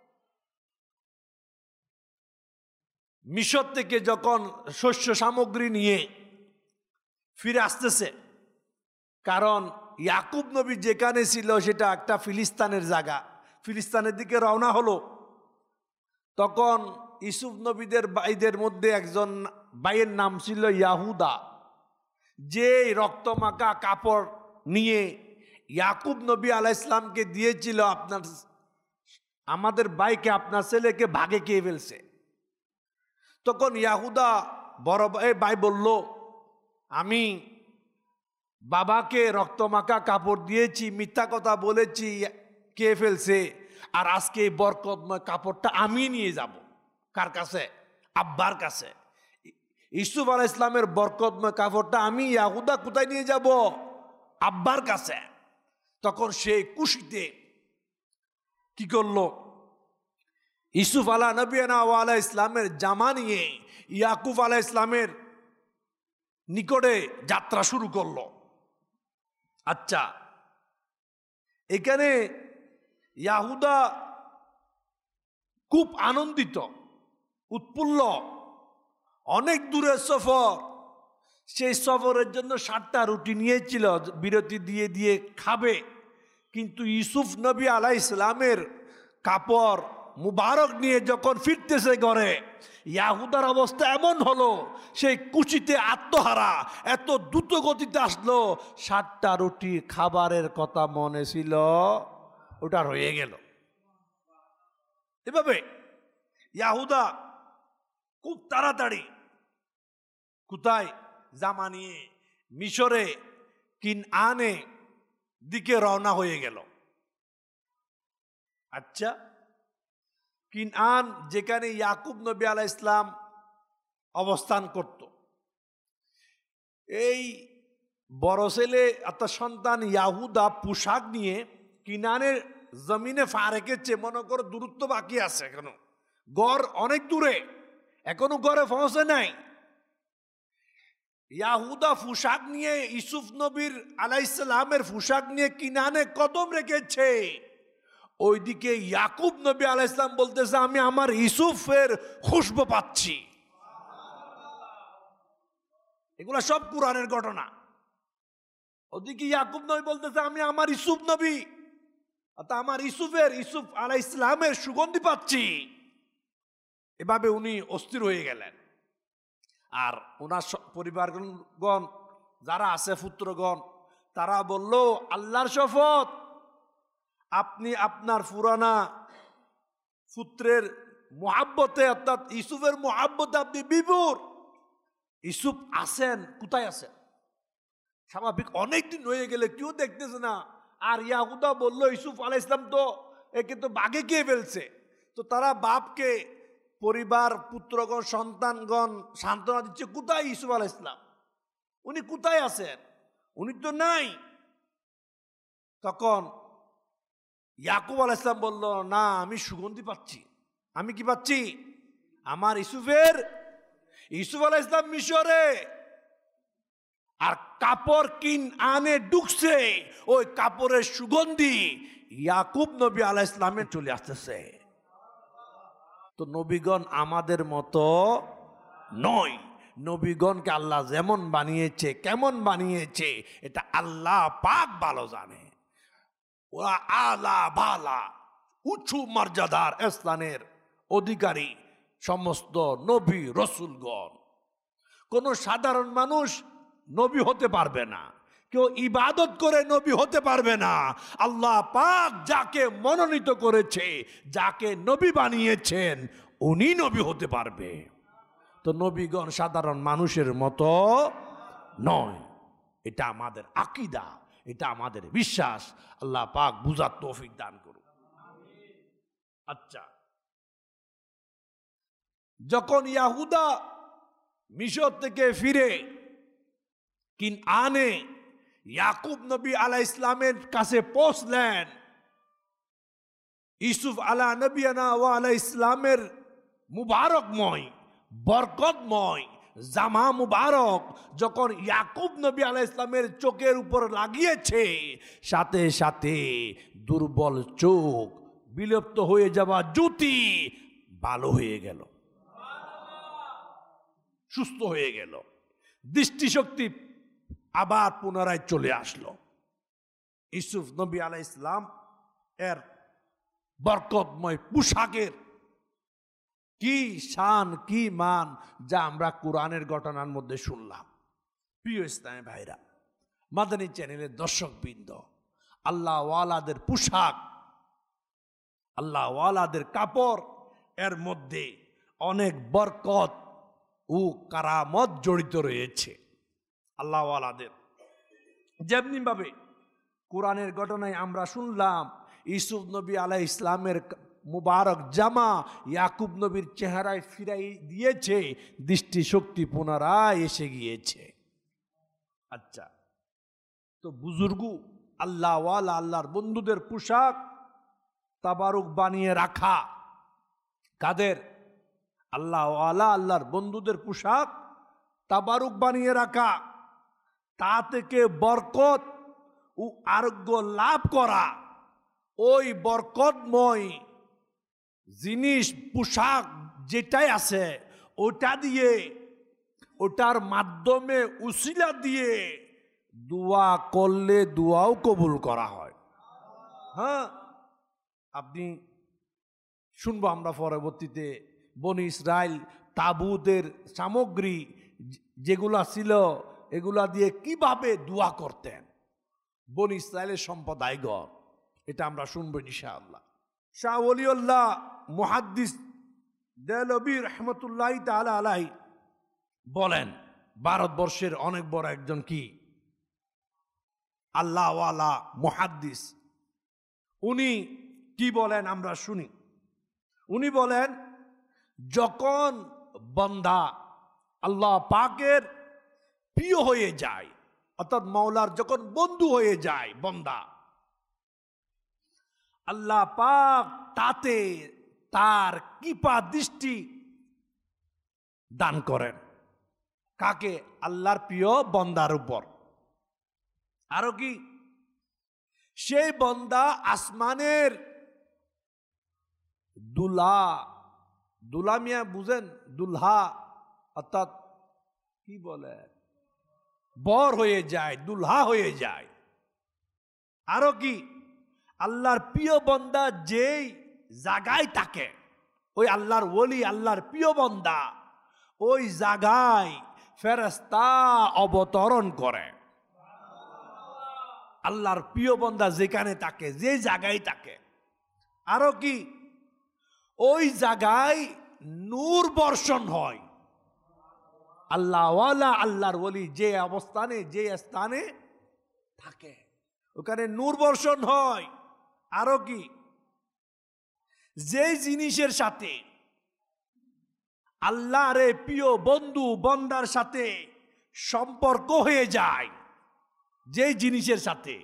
মিশর থেকে যখন শস্য সামগ্রী নিয়ে ফিরে আসতেছে, কারণ ইয়াকুব নবী যেখানে ছিল সেটা একটা ফিলিস্তিনের জায়গা, ফিলিস্তিনের দিকে রওনা হলো। তখন ইউসুফ নবীদের ভাইদের মধ্যে একজন ভাইয়ের নাম ছিল ইয়াহুদা, যে রক্তমাখা কাপড় নিয়ে ইয়াকুব নবী আলাইহিস সালামকে দিয়েছিল, আপনার আমাদের ভাইকে, আপনার ছেলেকে ভাগে খেয়ে ফেলছে। তখন ইয়াহুদা বড় ভাই বলল, আমি বাবাকে রক্তমাখা কাপড় দিয়েছি, মিথ্যা কথা বলেছি, কে ফেলছে, আর আজকে এই বরকতময় কাপড়টা আমি নিয়ে যাব। কার কাছে? আব্বার কাছে। ইউসুফ আলাইহিস সালামের বরকতময় কাপড়টা আমি ইয়াহুদা কোথায় নিয়ে যাব? আব্বার কাছে। তখন সে খুশিতে কি করলো? ইউসুফ আলা নবিয়ানা ওয়ালা ইসলামের জামা নিয়ে ইয়াকুব আলাইহিস ইসলামের নিকটে যাত্রা শুরু করলো। আচ্ছা, এখানে ইয়াহুদা খুব আনন্দিত, উৎফুল্ল, অনেক দূরের সফর, সেই সফরের জন্য সাতটা রুটি নিয়েছিল, বিরতি দিয়ে দিয়ে খাবে। কিন্তু ইউসুফ নবী আলাইহিস সালামের কাপড় মুবারক নিয়ে যখন ফিরতেছে ঘরে, ইয়াহুদার অবস্থা এমন হলো, সেই কুচিতে আত্মহারা, এত দ্রুত গতিতে আসলো, সাতটা রুটি খাবারের কথা মনে ছিল, ওটা রয়ে গেল। এভাবে ইয়াহুদা খুব তাড়াতাড়ি কোথায়? জামা নিয়ে মিশরে কিনআনে দিকে রওনা হয়ে গেল। আচ্ছা, কিনআন যেখানে ইয়াকুব নবী আলাইহিস সালাম অবস্থান করত, এই বড় ছেলে অর্থাৎ সন্তান ইয়াহুদা পোশাক নিয়ে কিনানের জমিনে ফা রেখেছে। মনে করো দূরত্ব বাকি আছে, এখনো গড় অনেক দূরে, এখনো গড়ে পৌঁছে নাই। ইয়াহুদা পোশাক নিয়ে ইউসুফ নবীর আলাইহিস সালামের পোশাক নিয়ে কিনানে কদম রেখেছে। ওইদিকে ইয়াকুব নবী আলাইহিস সালাম বলতেছে, আমি আমার ইউসুফের খুশবু পাচ্ছি। এগুলা সব কুরআনের ঘটনা। ওদিকে ইয়াকুব নবী বলতেছে, আমি আমার ইউসুফ নবী অর্থাৎ আমার ইউসুফের ইউসুফ আলাইহিস সালামের সুগন্ধি পাচ্ছি। এভাবে উনি অস্থির হয়ে গেলেন। আর ওনার পরিবারগণ যারা আছে পুত্রগণ, তারা বলল, আল্লাহর শপথ, আপনি আপনার পুরানা পুত্রের মুহাব্বতে অর্থাৎ ইউসুফের মুহাব্বতে আপনি বিভোর। ইউসুফ আছেন, কোথায় আছেন? স্বাভাবিক অনেকদিন হয়ে গেলে কেউ দেখতেছে না। আর ইয়াহুদা বলল, ইউসুফ আলাইহিস সালাম তো একে তো বাঘে খেয়ে ফেলছে। তো তারা বাপকে, পরিবার, পুত্রগণ, সন্তানগণ সান্ত্বনা দিচ্ছে, কোথায় ইউসুফ আলাইহিস সালাম, উনি কোথায় আছেন, উনি তো নাই। তখন ইয়াকুব আলাইহিস সালাম বলল, না, আমি সুগন্ধি পাচ্ছি। আমি কি পাচ্ছি? আমার ইউসুফের, ইউসুফ আলাইহিস সালাম মিশরে, আর কাপড় কিনআনে ঢুকছে, ওই কাপড়ের সুগন্ধি ইয়াকুব নবী আলাইহিস সালামের চলে আসতেছে। তো নবীগণ আমাদের মতো নয়। নবীগণকে আল্লাহ যেমন বানিয়েছে, কেমন বানিয়েছে, এটা আল্লাহ পাক ভালো জানে। ওরা আলা বালা উঁচু মর্যাদার স্থানের অধিকারী সমস্ত নবী রসুলগণ। কোন সাধারণ মানুষ নবী হতে পারবে না, কেউ ইবাদত করে নবী হতে পারবে না। আল্লাহ পাক যাকে মনোনীত করেছে, যাকে নবী বানিয়েছেন, উনি নবী হতে পারবে। তো নবীগণ সাধারণ মানুষের মতো নয়, এটা আমাদের আকীদা, এটা আমাদের বিশ্বাস। আল্লাহ পাক বুঝার তৌফিক দান করুন। আচ্ছা, যখন ইয়াহুদা মিশর থেকে ফিরে কিনআনে ইয়াকুব নবী আলাইহিস সালামের কাছে পৌঁছলেন, ইউসুফ আলা নবিয়ানা ওয়া আলাইহিস সালামের মুবারকময় বরকতময় জামা মুবারক যখন ইয়াকুব নবী আলাইহিস সালামের চোখের উপর লাগিয়েছে, সাথে সাথে দুর্বল চোখ, বিলুপ্ত হয়ে যাওয়া জ্যোতি ভালো হয়ে গেল, সুস্থ হয়ে গেল, দৃষ্টিশক্তি আবার পুনরায় চলে আসলো। ইউসুফ নবী আলাইহিস সালাম এর বরকতময় পোশাকের কি শান, কি মান, যা আমরা কোরআনের ঘটনার মধ্যে শুনলাম। প্রিয় ইসলামী ভাইরা, মাদানী চ্যানেলের দর্শক বৃন্দ, আল্লাহ ওয়ালাদের পোশাক, আল্লাহ ওয়ালাদের কাপড়, এর মধ্যে অনেক বরকত ও কারামত জড়িত রয়েছে। আল্লাহ ওয়ালাদের যেমনি ভাবে কোরআনের ঘটনায় আমরা শুনলাম, ইউসুফ নবী আলাইহিস সালামের মুবারক জামা ইয়াকুব নবীর চেহারায় ফিরাই দিয়েছে, দৃষ্টিশক্তি পুনরায় এসে গিয়েছে। আচ্ছা, তো বুজুর্গ আল্লাহ ওয়ালা আল্লাহর বন্ধুদের পোশাক তাবারুক বানিয়ে রাখা, কাদের? আল্লাহ ওয়ালা আল্লাহর বন্ধুদের পোশাক তাবারুক বানিয়ে রাখা, তা থেকে বরকত ও আরোগ্য লাভ করা, ওই বরকতময় জিনিস পোশাক যেটাই আছে ওটা দিয়ে, ওটার মাধ্যমে উসিলা দিয়ে দোয়া করলে দোয়াও কবুল করা হয়। হ্যাঁ, আপনি শুনবো আমরা পরবর্তীতে বনি ইসরাইল তাবুতের সামগ্রী যেগুলা ছিল এগুলা দিয়ে কিভাবে দোয়া করতেন বনি ইসরাইলের সম্প্রদায়গণ, এটা আমরা শুনবো ইনশাআল্লাহ। শাহ ওলিউল্লাহ মুহাদ্দিস দেহলভী রহমতুল্লাহ তাআলা আলাইহি বলেন, ভারতবর্ষের অনেক বড় একজন কি আল্লাহওয়ালা মুহাদ্দিস, উনি কি বলেন আমরা শুনি। উনি বলেন, যখন বান্দা আল্লাহ পাকের প্রিয় হয়ে যায়, অর্থাৎ মাওলার যখন বন্ধু হয়ে যায় বান্দা, আল্লাহ পাক তাতে তার কৃপা দৃষ্টি দান করেন। কাকে? আল্লাহর প্রিয় বান্দার উপর। আরো কি? সেই বান্দা আসমানের দুলা, দুলা মিয়া বুঝেন? দুলহা অর্থাৎ কি বলে, বর হয়ে যায়, দুলহা হয়ে যায়। আরো কি? আল্লাহর প্রিয় বান্দা যেই জায়গায় থাকে, ওই আল্লাহর ওলি, আল্লাহর প্রিয় বান্দা ওই জায়গায় ফেরেশতা অবতরণ করে। আল্লাহর প্রিয় বান্দা যেখানে থাকে, যে জায়গায় থাকে, আরো কি? ওই জায়গায় নূর বর্ষণ হয়। আল্লাহওয়ালা, আল্লাহর ওলি যে অবস্থানে, যে স্থানে থাকে, ওখানে নূর বর্ষণ হয়। আরো কি? যে জিনিসের সাথে আল্লাহর প্রিয় বন্ধু বান্দার সাথে সম্পর্ক হয়ে যায়, যে জিনিসের সাথে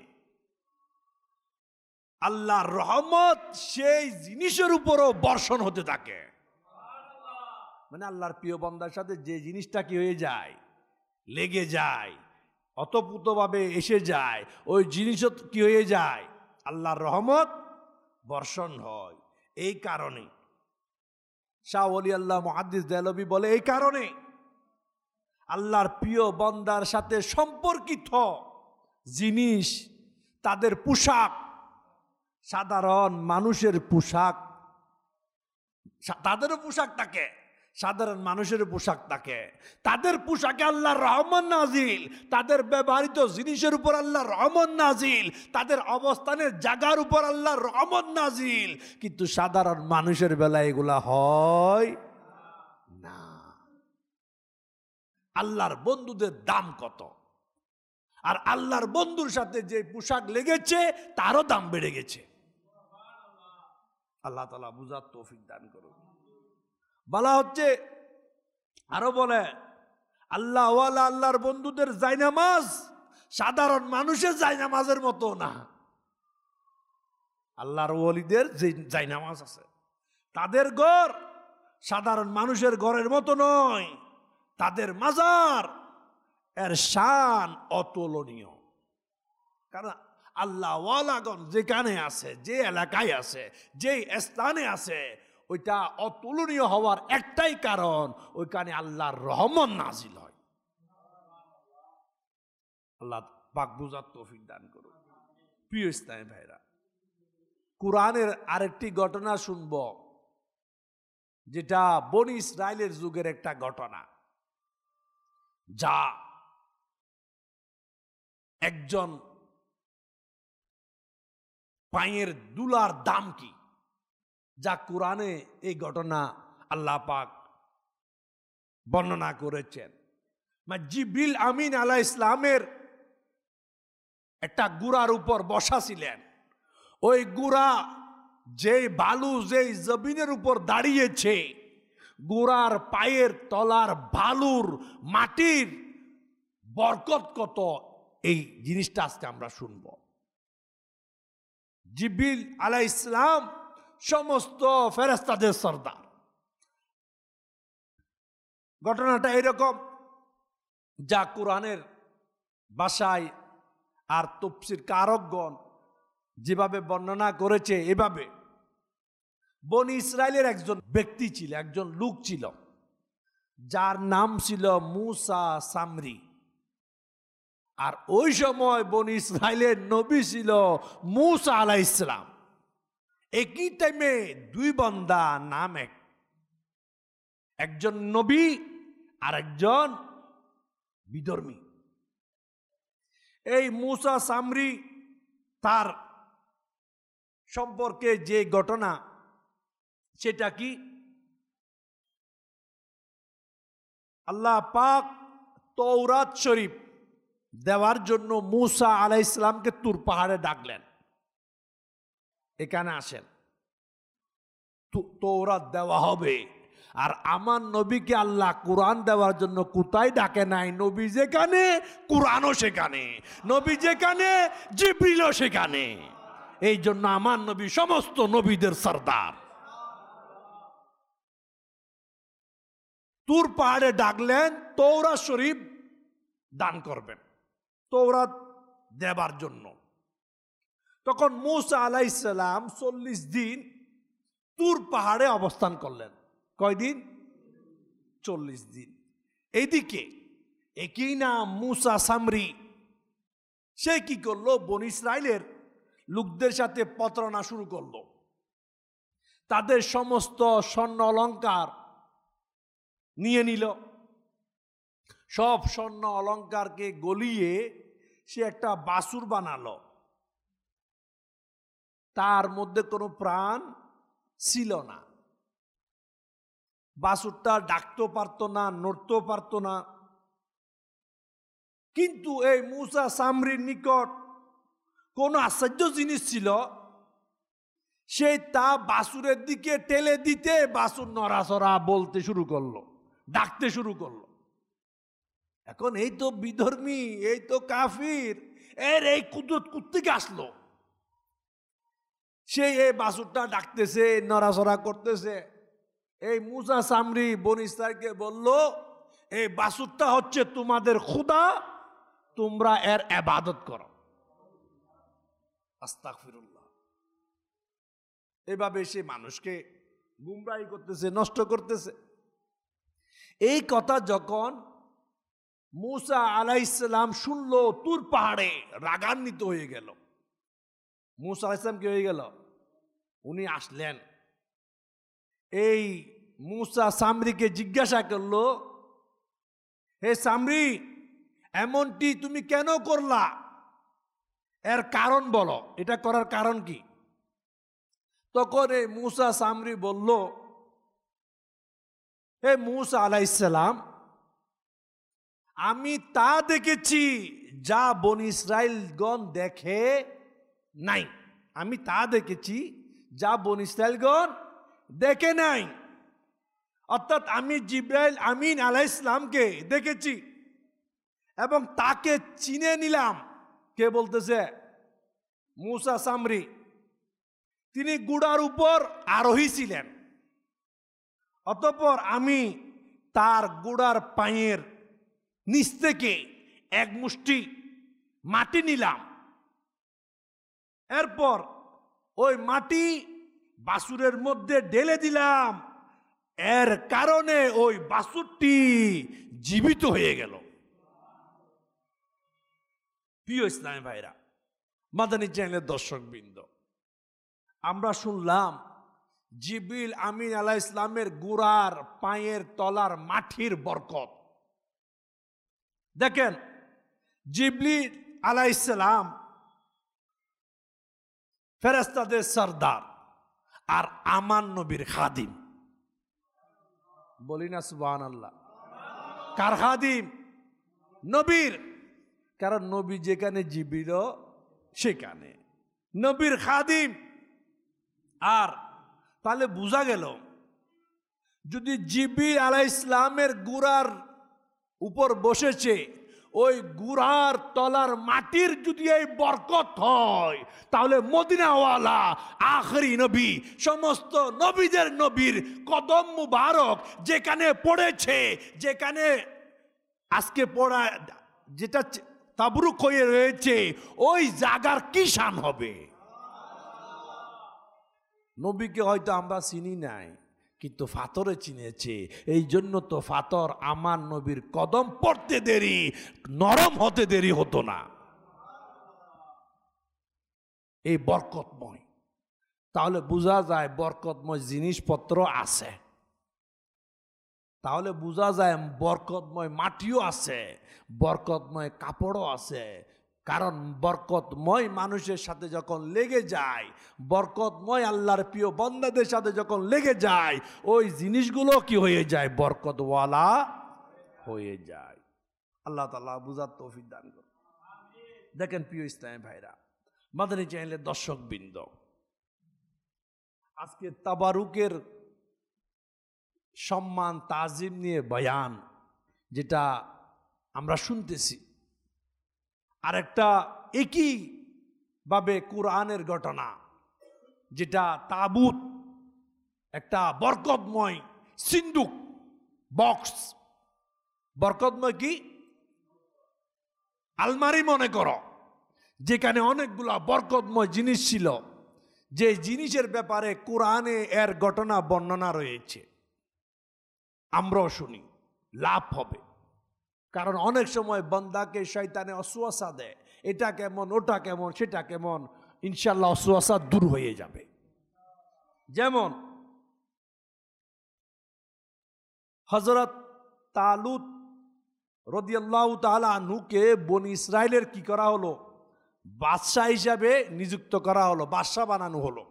আল্লাহর রহমত সেই জিনিসের উপরও বর্ষণ হতে থাকে। মানে আল্লাহর প্রিয় বান্দার সাথে যে জিনিসটা কি হয়ে যায়, লেগে যায়, অতপ্রুতভাবে এসে যায়, ওই জিনিসও কি হয়ে যায়, আল্লাহর রহমত বর্ষণ হয়। এই কারণে শাহ ওলি আল্লাহ মুহাদ্দিস দেহলভী বলে, এই কারণে আল্লাহর প্রিয় বান্দার সাথে সম্পর্কিত জিনিস, তাদের পোশাক, সাধারণ মানুষের পোশাক, তাদেরও পোশাক থাকে, সাধারণ মানুষের পোশাক থাকে, তাদের পোশাকে আল্লাহর রহমত নাজিল, তাদের ব্যবহৃত জিনিসের উপর আল্লাহর রহমত নাজিল, তাদের অবস্থানের জায়গার উপর আল্লাহর রহমত নাজিল। কিন্তু সাধারণ মানুষের বেলায় এগুলা হয় না। আল্লাহর বন্ধুদের দাম কত, আর আল্লাহর বন্ধুর সাথে যে পোশাক লেগেছে তারও দাম বেড়ে গেছে। আল্লাহ তাআলা বুঝার তৌফিক দান করুন। বলা হচ্ছে, আরো বলে, আল্লাহ ওয়ালা, আল্লাহর বন্ধুদের জায়নামাজ সাধারণ মানুষের জায়নামাজের মতো না। আল্লাহর ওলিদের যে জায়নামাজ আছে, তাদের ঘর সাধারণ মানুষের ঘরের মতো নয়। তাদের মাজার এর শান অতুলনীয়। কারণ আল্লাহ ওয়ালাগণ যেখানে আছে, যে এলাকায় আছে, যে স্থানে আছে, ওইটা অতুলনীয় হওয়ার একটাই কারণ, ওইখানে আল্লাহর রহমত নাজিল হয়। আল্লাহ পাক বুঝার তৌফিক দান করুন। প্রিয় ইসলামী ভাইরা, কুরআনের আরেকটি ঘটনা শুনব, যেটা বনি ইসরাইলের যুগের একটা ঘটনা, যা একজন পায়ের দুলার দাম কি, যা কুরআনে এই ঘটনা আল্লাহ পাক বর্ণনা করেছেন। জিবরিল আমিন আলাইহিস ইসলামের একটা গুড়ার উপর বসা ছিলেন। ওই গুড়া যে বালু, যে জমিনের উপর দাঁড়িয়েছে, গুড়ার পায়ের তলার বালুর মাটির বরকত কত, এই জিনিসটা আজকে আমরা শুনব। জিবরিল আলাইহিস সালাম সমস্ত ফেরেশতাদের সরদার। ঘটনাটা এরকম, যা কুরআনের ভাষায় আর তাফসীর কারকগণ যেভাবে বর্ণনা করেছে, এভাবে বনি ইসরাইলের একজন ব্যক্তি ছিল, একজন লোক ছিল, যার নাম ছিল মূসা সামরী। আর ওই সময় বনি ইসরাইলের নবী ছিল মূসা আলাইহিস সালাম। একই টাইমে দুই বান্দা নাম এক, একজন নবী আর একজন বিধর্মী। এই মূসা সামরী, তার সম্পর্কে যে ঘটনা, সেটা কি, আল্লাহ পাক তৌরাত শরীফ দেওয়ার জন্য মূসা আলাইহিস সালামকে তুর পাহাড়ে ডাকলেন, এখানে আসেন, তৌরাত দেওয়া হবে। আর আমার নবীকে আল্লাহ কোরআন দেওয়ার জন্য কোথায় ডাকে নাই? নবী যেখানে কোরআনও সেখানে, নবী যেখানে জিবরিলও সেখানে। এই জন্য আমার নবী সমস্ত নবীদের সরদার। তুর পাহাড়ে ডাকলেন তৌরাত শরীফ দান করবেন, তৌরাত দেবার জন্য। তখন মূসা আলাইহিস সালাম চল্লিশ দিন তুর পাহাড়ে অবস্থান করলেন। কয়দিন? চল্লিশ দিন। এইদিকে একই নাম মূসা সামরি, সে কি করলো? বনী ইসরাইলের লোকদের সাথে প্রতারণা শুরু করলো। তাদের সমস্ত স্বর্ণ অলংকার নিয়ে নিল, সব স্বর্ণ অলংকারকে গলিয়ে সে একটা বাছুর বানালো। তার মধ্যে কোনো প্রাণ ছিল না, বাছুরটা ডাকতেও পারতো না, নড়তেও পারতো না। কিন্তু এই মূসা সামরির নিকট কোন আশ্চর্য জিনিস ছিল, সে তা বাছুরের দিকে টেলে দিতে বাছুর নড়াচড়া বলতে শুরু করলো, ডাকতে শুরু করলো। এখন এই তো বিধর্মী, এই তো কাফির, এর এই কুদরত কোত্থেকে আসলো? সে এই বাছুরটা ডাকতেছে, নড়াচড়া করতেছে। এই মূসা সামরি বনী ইসরাইলকে বলল, এই বাছুরটা হচ্ছে তোমাদের খোদা, তোমরা এর ইবাদত করো। আস্তাগফিরুল্লাহ। এভাবে সে মানুষকে গুমরাহি করতেছে, নষ্ট করতেছে। এই কথা যখন মূসা আলাইহিস সালাম শুনলো, তুর পাহাড়ে রাগান্বিত হয়ে গেল। মূসা আলাইহিস সালাম কি হয়ে গেল? উনি আসলেন, এই মূসা সামরিকে জিজ্ঞাসা করলো, হে সামরি, এমনটি তুমি কেন করলা? এর কারণ বলো, এটা করার কারণ কি? তখন এই মূসা সামরি বলল, হে মূসা আলাইহিস সালাম, আমি তা দেখেছি যা বনী ইসরাইলগণ দেখে নাই। আমি তা দেখেছি যা বনী ইসরাইলগণ দেখে নাই। অর্থাৎ আমি জিবরাইল আমিন আলাইহিস সালামকে দেখেছি এবং তাকে চিনে নিলাম। কে বলতেছে? মূসা সামরি। তিনি ঘোড়ার উপর আরোহী ছিলেন। অতঃপর আমি তার ঘোড়ার পায়ের নিচ থেকে এক মুষ্টি মাটি নিলাম। এরপর ওই মাটি বাছুরের মধ্যে ঢেলে দিলাম। এর কারণে ওই বাছুরটি জীবিত হয়ে গেল। প্রিয় ইসলামী ভাইরা, মাদানী চ্যানেলের দর্শকবৃন্দ, আমরা শুনলাম জিবরিল আমিন আলাইহিস সালামের গোড়ার পায়ের তলার মাটির বরকত। দেখেন, জিবরিল আলাইহিস সালাম ফেরেশতাদের সরদার আর আমার নবীর খাদিম। বলি না সুবহানাল্লাহ। কার খাদিম? নবীর। কারণ নবী যেখানে, জিবরিল সেখানে, নবীর খাদিম। আর তাহলে বোঝা গেল, যদি জিবরিল আলাইহিস সালামের গোড়ার উপর বসেছে, ওই গুড়ার তলার মাটির যদি এই বরকত হয়, তাহলে মদিনাওয়ালা আখরি নবী, সমস্ত নবীদের নবীর কদম মুবারক যেখানে পড়েছে, যেখানে আজকে পড়া যেটা তাবরুক হয়ে রয়েছে, ওই জায়গার কি শান হবে? নবীকে হয়তো আমরা চিনি নাই, কিন্তু ফাতরে চিনেছে। এই জন্য তো ফাতর আমার নবীর কদম পড়তে দেরি, নরম হতে দেরি হতো না। এই বরকতময়। তাহলে বোঝা যায় বরকতময় জিনিসপত্র আছে। তাহলে বোঝা যায় বরকতময় মাটিও আছে, বরকতময় কাপড়ও আছে। কারণ বরকতময় মানুষের সাথে যখন লেগে যায়, বরকতময় আল্লাহর প্রিয় বান্দাদের সাথে যখন লেগে যায়, ওই জিনিসগুলো কি হয়ে যায়? বরকতওয়ালা হয়ে যায়। আল্লাহ তাআলা বুঝার তৌফিক দান করুন। দেখেন প্রিয় ইসলামী ভাইরা, মাদানী চ্যানেলের দর্শক বৃন্দ, আজকে তাবারুকের সম্মান তাজিম নিয়ে বয়ান যেটা আমরা শুনতেছি, আরেকটা একই ভাবে কোরআনের ঘটনা, যেটা তাবুত, একটা বরকতময় সিন্দুক বক্স, বরকতময় কি আলমারি মনে করো, যেখানে অনেকগুলা বরকতময় জিনিস ছিল, যে জিনিসের ব্যাপারে কোরআনে এর ঘটনা বর্ণনা রয়েছে। আমরাও শুনি, লাভ হবে। কারণ অনেক সময় বান্দাকে শয়তানে অসুয়াসা দেয়, এটা কেমন, ওটা কেমন, সেটা কেমন, ইনশাল্লাহ অসুয়াসা দূর হয়ে যাবে। যেমন হযরত তালুত রাদিয়াল্লাহু তাআলা আনহুকে বনি ইসরাইলের কি করা হলো, বাদশাহ হিসাবে নিযুক্ত করা হলো, বাদশাহ বানানো হলো।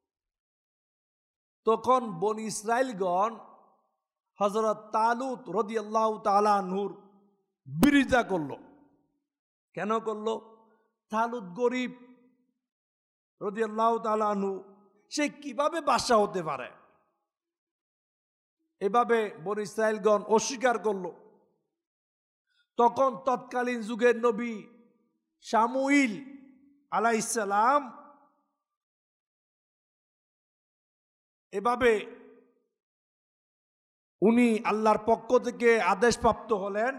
তখন বনি ইসরাইলগণ হযরত তালুত রাদিয়াল্লাহু তাআলা আনহুর বিরোধিতা করলো। কেন করলো? তালুত গরিব রাদিয়াল্লাহু তাআলা আনহু, সে কিভাবে বাদশাহ হতে পারে? এভাবে বনি ইসরাইলগণ অস্বীকার করলো। তখন তৎকালীন যুগের নবী শামুইল আলাইহিস সালাম এভাবে উনি আল্লাহর পক্ষ থেকে আদেশপ্রাপ্ত হলেন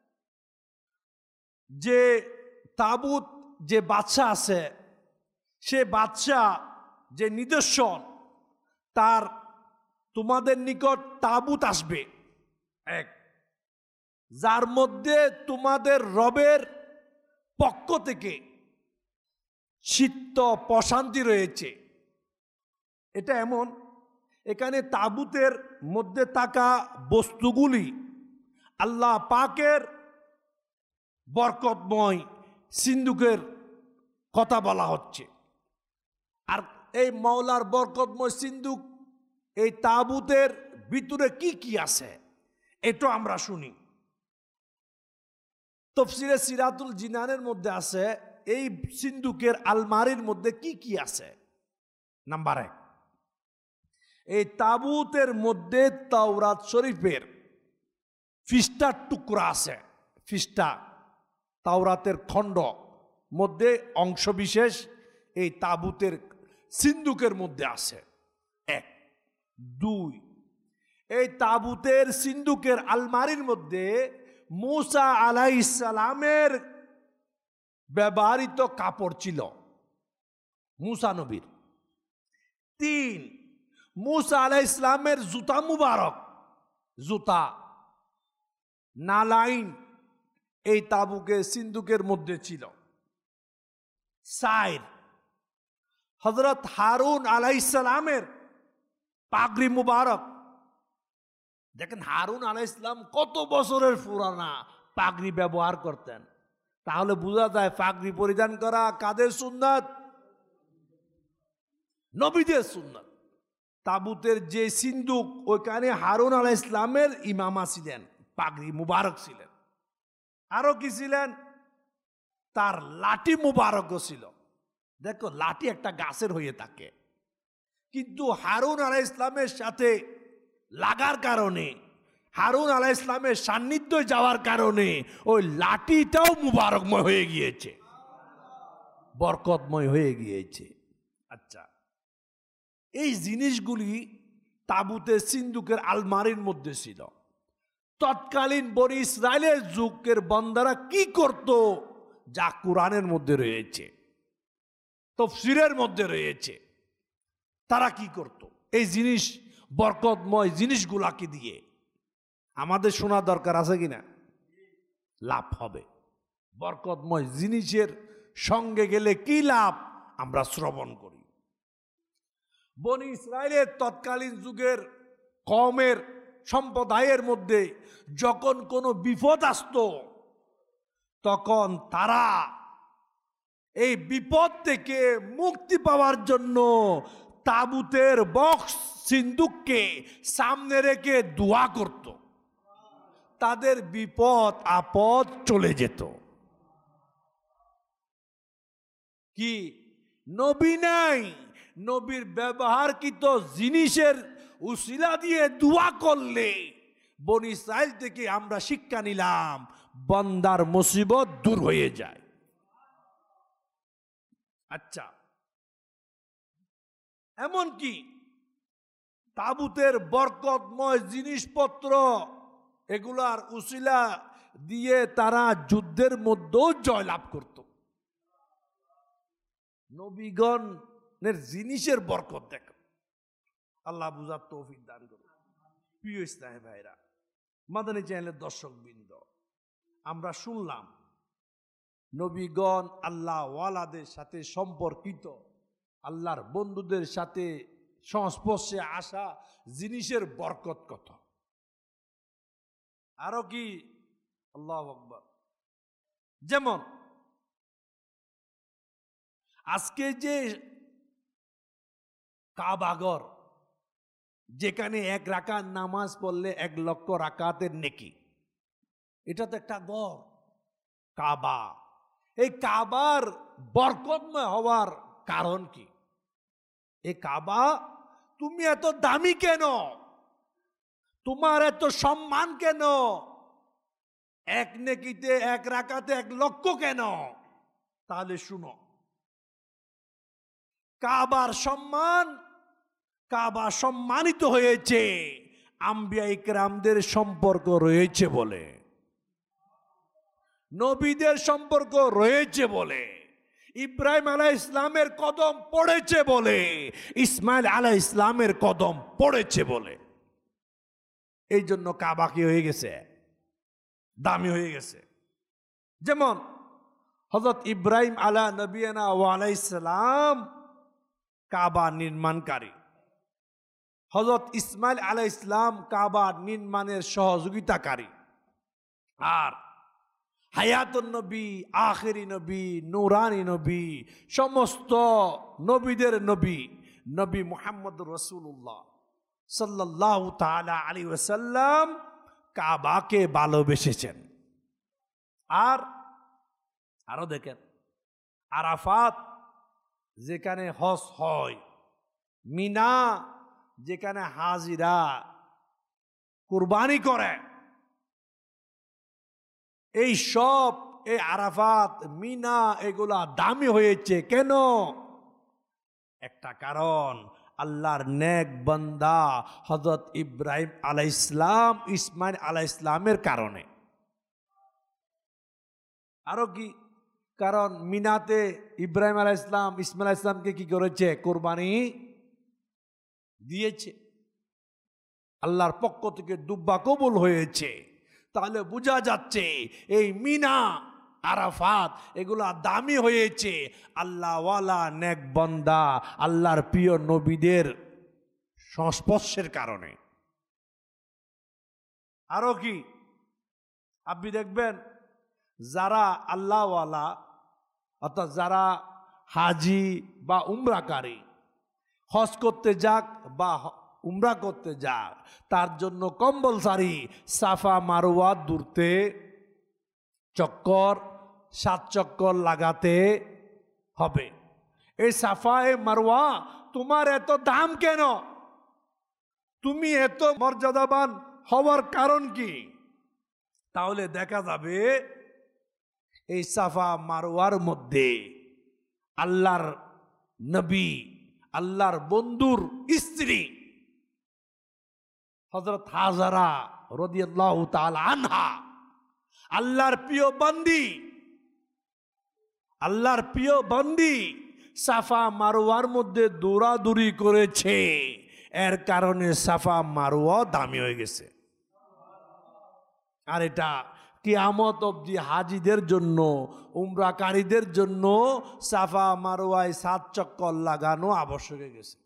যে তাবুত যে বাদশাহ আছে, সে বাদশাহ যে নিদর্শন, তার তোমাদের নিকট তাবুত আসবে এক, যার মধ্যে তোমাদের রবের পক্ষ থেকে চিত্ত প্রশান্তি রয়েছে। এটা এমন, এখানে তাবুতের মধ্যে থাকা বস্তুগুলি আল্লাহ পাকের বরকতময় সিন্দুকের কথা বলা হচ্ছে। আর এই মাওলার বরকতময় সিন্দুক, এই তাবুতের ভিতরে কি কি আছে এটা আমরা শুনি। তাফসীরে সিরাতুল জিনানের মধ্যে আছে এই সিন্দুকের আলমারির মধ্যে কি কি আছে। নাম্বার এক, এই তাবুতের মধ্যে তাওরাত শরীফের ফিস্টার টুকরা আছে। ফিস্টা তাওরাতের খণ্ড মধ্যে অংশ বিশেষ এই তাবুতের সিন্দুকের মধ্যে আছে। এক, দুই, এই তাবুতের সিন্দুকের আলমারির মধ্যে মূসা আলাইহিস সালামের ব্যবহৃত কাপড় ছিল, মূসা নবীর। তিন, মূসা আলাইহিস সালামের জুতা মুবারক, জুতা নালাইন এই তাবুকের সিন্দুকের মধ্যে ছিল। চার, হযরত হারুন আলাইহিস সালামের পাগড়ি মুবারক। দেখেন হারুন আলাইহিস সালাম কত বছরের পুরানা পাগড়ি ব্যবহার করতেন, তাহলে বোঝা যায় পাগড়ি পরিধান করা কাদের সুন্নাত? নবীদের সুন্নাত। তাবুতের যে সিন্দুক, ওইখানে হারুন আলাইহিস সালামের ইমামা ছিলেন, পাগড়ি মুবারক ছিলেন। আরো কি ছিলেন? তার লাঠি মুবারকও ছিল। দেখো লাঠি একটা গাছের হয়ে থাকে, কিন্তু হারুন আলাইহিস সালামের সাথে লাগার কারণে, হারুন আলাইহিস সালামের সান্নিধ্যে যাওয়ার কারণে ওই লাঠিটাও মুবারকময় হয়ে গিয়েছে, বরকতময় হয়ে গিয়েছে। আচ্ছা, এই জিনিসগুলি তাবুতের সিন্দুকের আলমারির মধ্যে ছিল। তৎকালীন বনি ইসরায়েলের যুগের বান্দারা কি করত, যা কোরআনের মধ্যে রয়েছে, তাফসীরের মধ্যে রয়েছে। তারা কি করত? এই জিনিস বরকতময় জিনিসগুলাকে দিয়ে আমাদের শোনা দরকার আছে কিনা? লাভ হবে। বরকতময় জিনিসের সঙ্গে গেলে কি লাভ আমরা শ্রবণ করি। বনি ইসরায়েলের তৎকালীন যুগের কওমের সম্প্রদায়ের মধ্যে যখন কোনো বিপদ আসতো, তখন তারা এই বিপদ থেকে মুক্তি পাওয়ার জন্য তাবুতের বক্স সিন্দুককে সামনে রেখে দোয়া করত। তাদের বিপদ আপদ চলে যেত। কি নবী নাই, নবীর ব্যবহারকৃত জিনিসের উসিলা দিয়ে দোয়া করলে বনি ইসরাইল থেকে আমরা শিক্ষা নিলাম বান্দার মুসিবত দূর হয়ে যায়। আচ্ছা, এমন কি তাবুতের বরকতময় জিনিসপত্র এগুলার উসিলা দিয়ে তারা যুদ্ধের মধ্যেও জয়লাভ করত। নবীগণের জিনিসের বরকত দেখো, আল্লাহ বুঝার তৌফিক দান করুন। প্রিয় ইসলামী ভাইরা, মাদানী চ্যানেলের দর্শক বৃন্দ, আমরা শুনলাম নবীগণ আল্লাহ ওয়ালাদের সাথে সম্পর্কিত, আল্লাহর বন্ধুদের সাথে সংস্পর্শে আসা জিনিসের বরকত কত। আরো কি আল্লাহু আকবার, যেমন আজকে যে কাবাগর, যেখানে এক রাকাত নামাজ পড়লে এক লক্ষ রাকাতের নেকি, এটা তো একটা গড় কাবা। এই কাবার বরকতময় হওয়ার কারণ কি? এই কাবা তুমি এত দামি কেন? তোমার এত সম্মান কেন? এক নেকিতে এক রাকাতে এক লক্ষ কেন? তাহলে শুনো, কাবার সম্মান, কাবা সম্মানিত হয়েছে আম্বিয়া ইকরামদের সম্পর্ক রয়েছে বলে, নবীদের সম্পর্ক রয়েছে বলে, ইব্রাহিম আলাইহিস ইসলামের কদম পড়েছে বলে, ইসমাইল আলাইহিস ইসলামের কদম পড়েছে বলে। এই জন্য কাবা কি হয়ে গেছে? দামি হয়ে গেছে। যেমন হযরত ইব্রাহিম আলা নবিয়ানা ওয়া আলাইহিস সালাম কাবা নির্মাণকারী, হযরত ইসমাইল আলাইহিস ইসলাম কাবা নির্মাণের সহযোগিতাকারী, আর হায়াতুন নবী, আখিরি নবী, নূরানি নবী, সমস্ত নবীদের নবী নবী মুহাম্মদ রাসূলুল্লাহ সাল্লাল্লাহু তাআলা আলাইহি ওয়াসাল্লাম কাবাকে ভালোবেসেছেন। আর আরো দেখেন, আরাফাত যেখানে হজ হয়, মিনা যেখানে হাজিরা কুরবানি করে, এই সব এই আরাফাত মিনা এগুলা দামি হয়েছে কেন? একটা কারণ, আল্লাহর নেক বান্দা হযরত ইব্রাহিম আলাইহিস সালাম, ইসমাইল আলাইহিস সালামের কারণে। আরো কি কারণ? মিনাতে ইব্রাহিম আলাইহিস সালাম ইসমাইল আলাইহিস সালামকে কি করেছে? কুরবানি দিয়েছে, আল্লাহর পক্ষ থেকে দুব্বা কবুল হয়েছে। তাহলে বোঝা যাচ্ছে এই মিনা আরাফাত এগুলা দামি হয়েছে আল্লাহওয়ালা নেক বান্দা আল্লাহর প্রিয় নবীদের সংস্পর্শের কারণে। আরো কি আপনি দেখবেন, যারা আল্লাহওয়ালা অর্থাৎ যারা হাজি বা উমরাকারী, হজ করতে যাক বা উমরা করতে যাক, তার জন্য কম্পালসারি সাফা মারওয়া দূরতে চক্কর, সাত চক্কর লাগাতে হবে। এই সাফা এ মারওয়া তোমার এত দাম কেন? তুমি এত মর্যাদাবান হওয়ার কারণ কি? তাহলে দেখা যাবে এই সাফা মারওয়ার মধ্যে আল্লাহর নবী, আল্লাহর বন্ধুর স্ত্রী হযরত হাজারা রাদিয়াল্লাহু তাআলা আনহা, আল্লাহর প্রিয় বান্দি, আল্লাহর প্রিয় বান্দি সাফা মারওয়ার মধ্যে দৌড়াদৌড়ি করেছে, এর কারণে সাফা মারওয়া দামি হয়ে গেছে। আর এটা কিয়ামত অবধি হাজিদের জন্য, উমরাকারীদের জন্য সাফা মারওয়ায় সাত চক্কর লাগানো আবশ্যক হয়ে গেছে।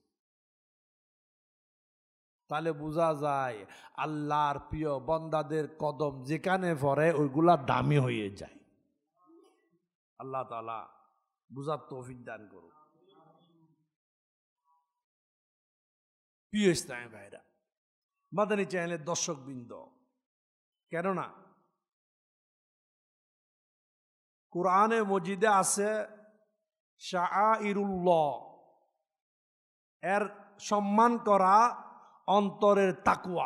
তাহলে বোঝা যায় আল্লাহর প্রিয় বান্দাদের কদম যেখানে পড়ে ওইগুলা দামি হয়ে যায়। আল্লাহ তাআলা বুঝার তৌফিক দান করুন। প্রিয় ইসলামী ভাইরা, মাদানী চ্যানেলের দর্শকবৃন্দ, কেননা কোরআনে মজিদে আছে শাআইরুল্লাহ, এর সম্মান করা অন্তরের তাকওয়া।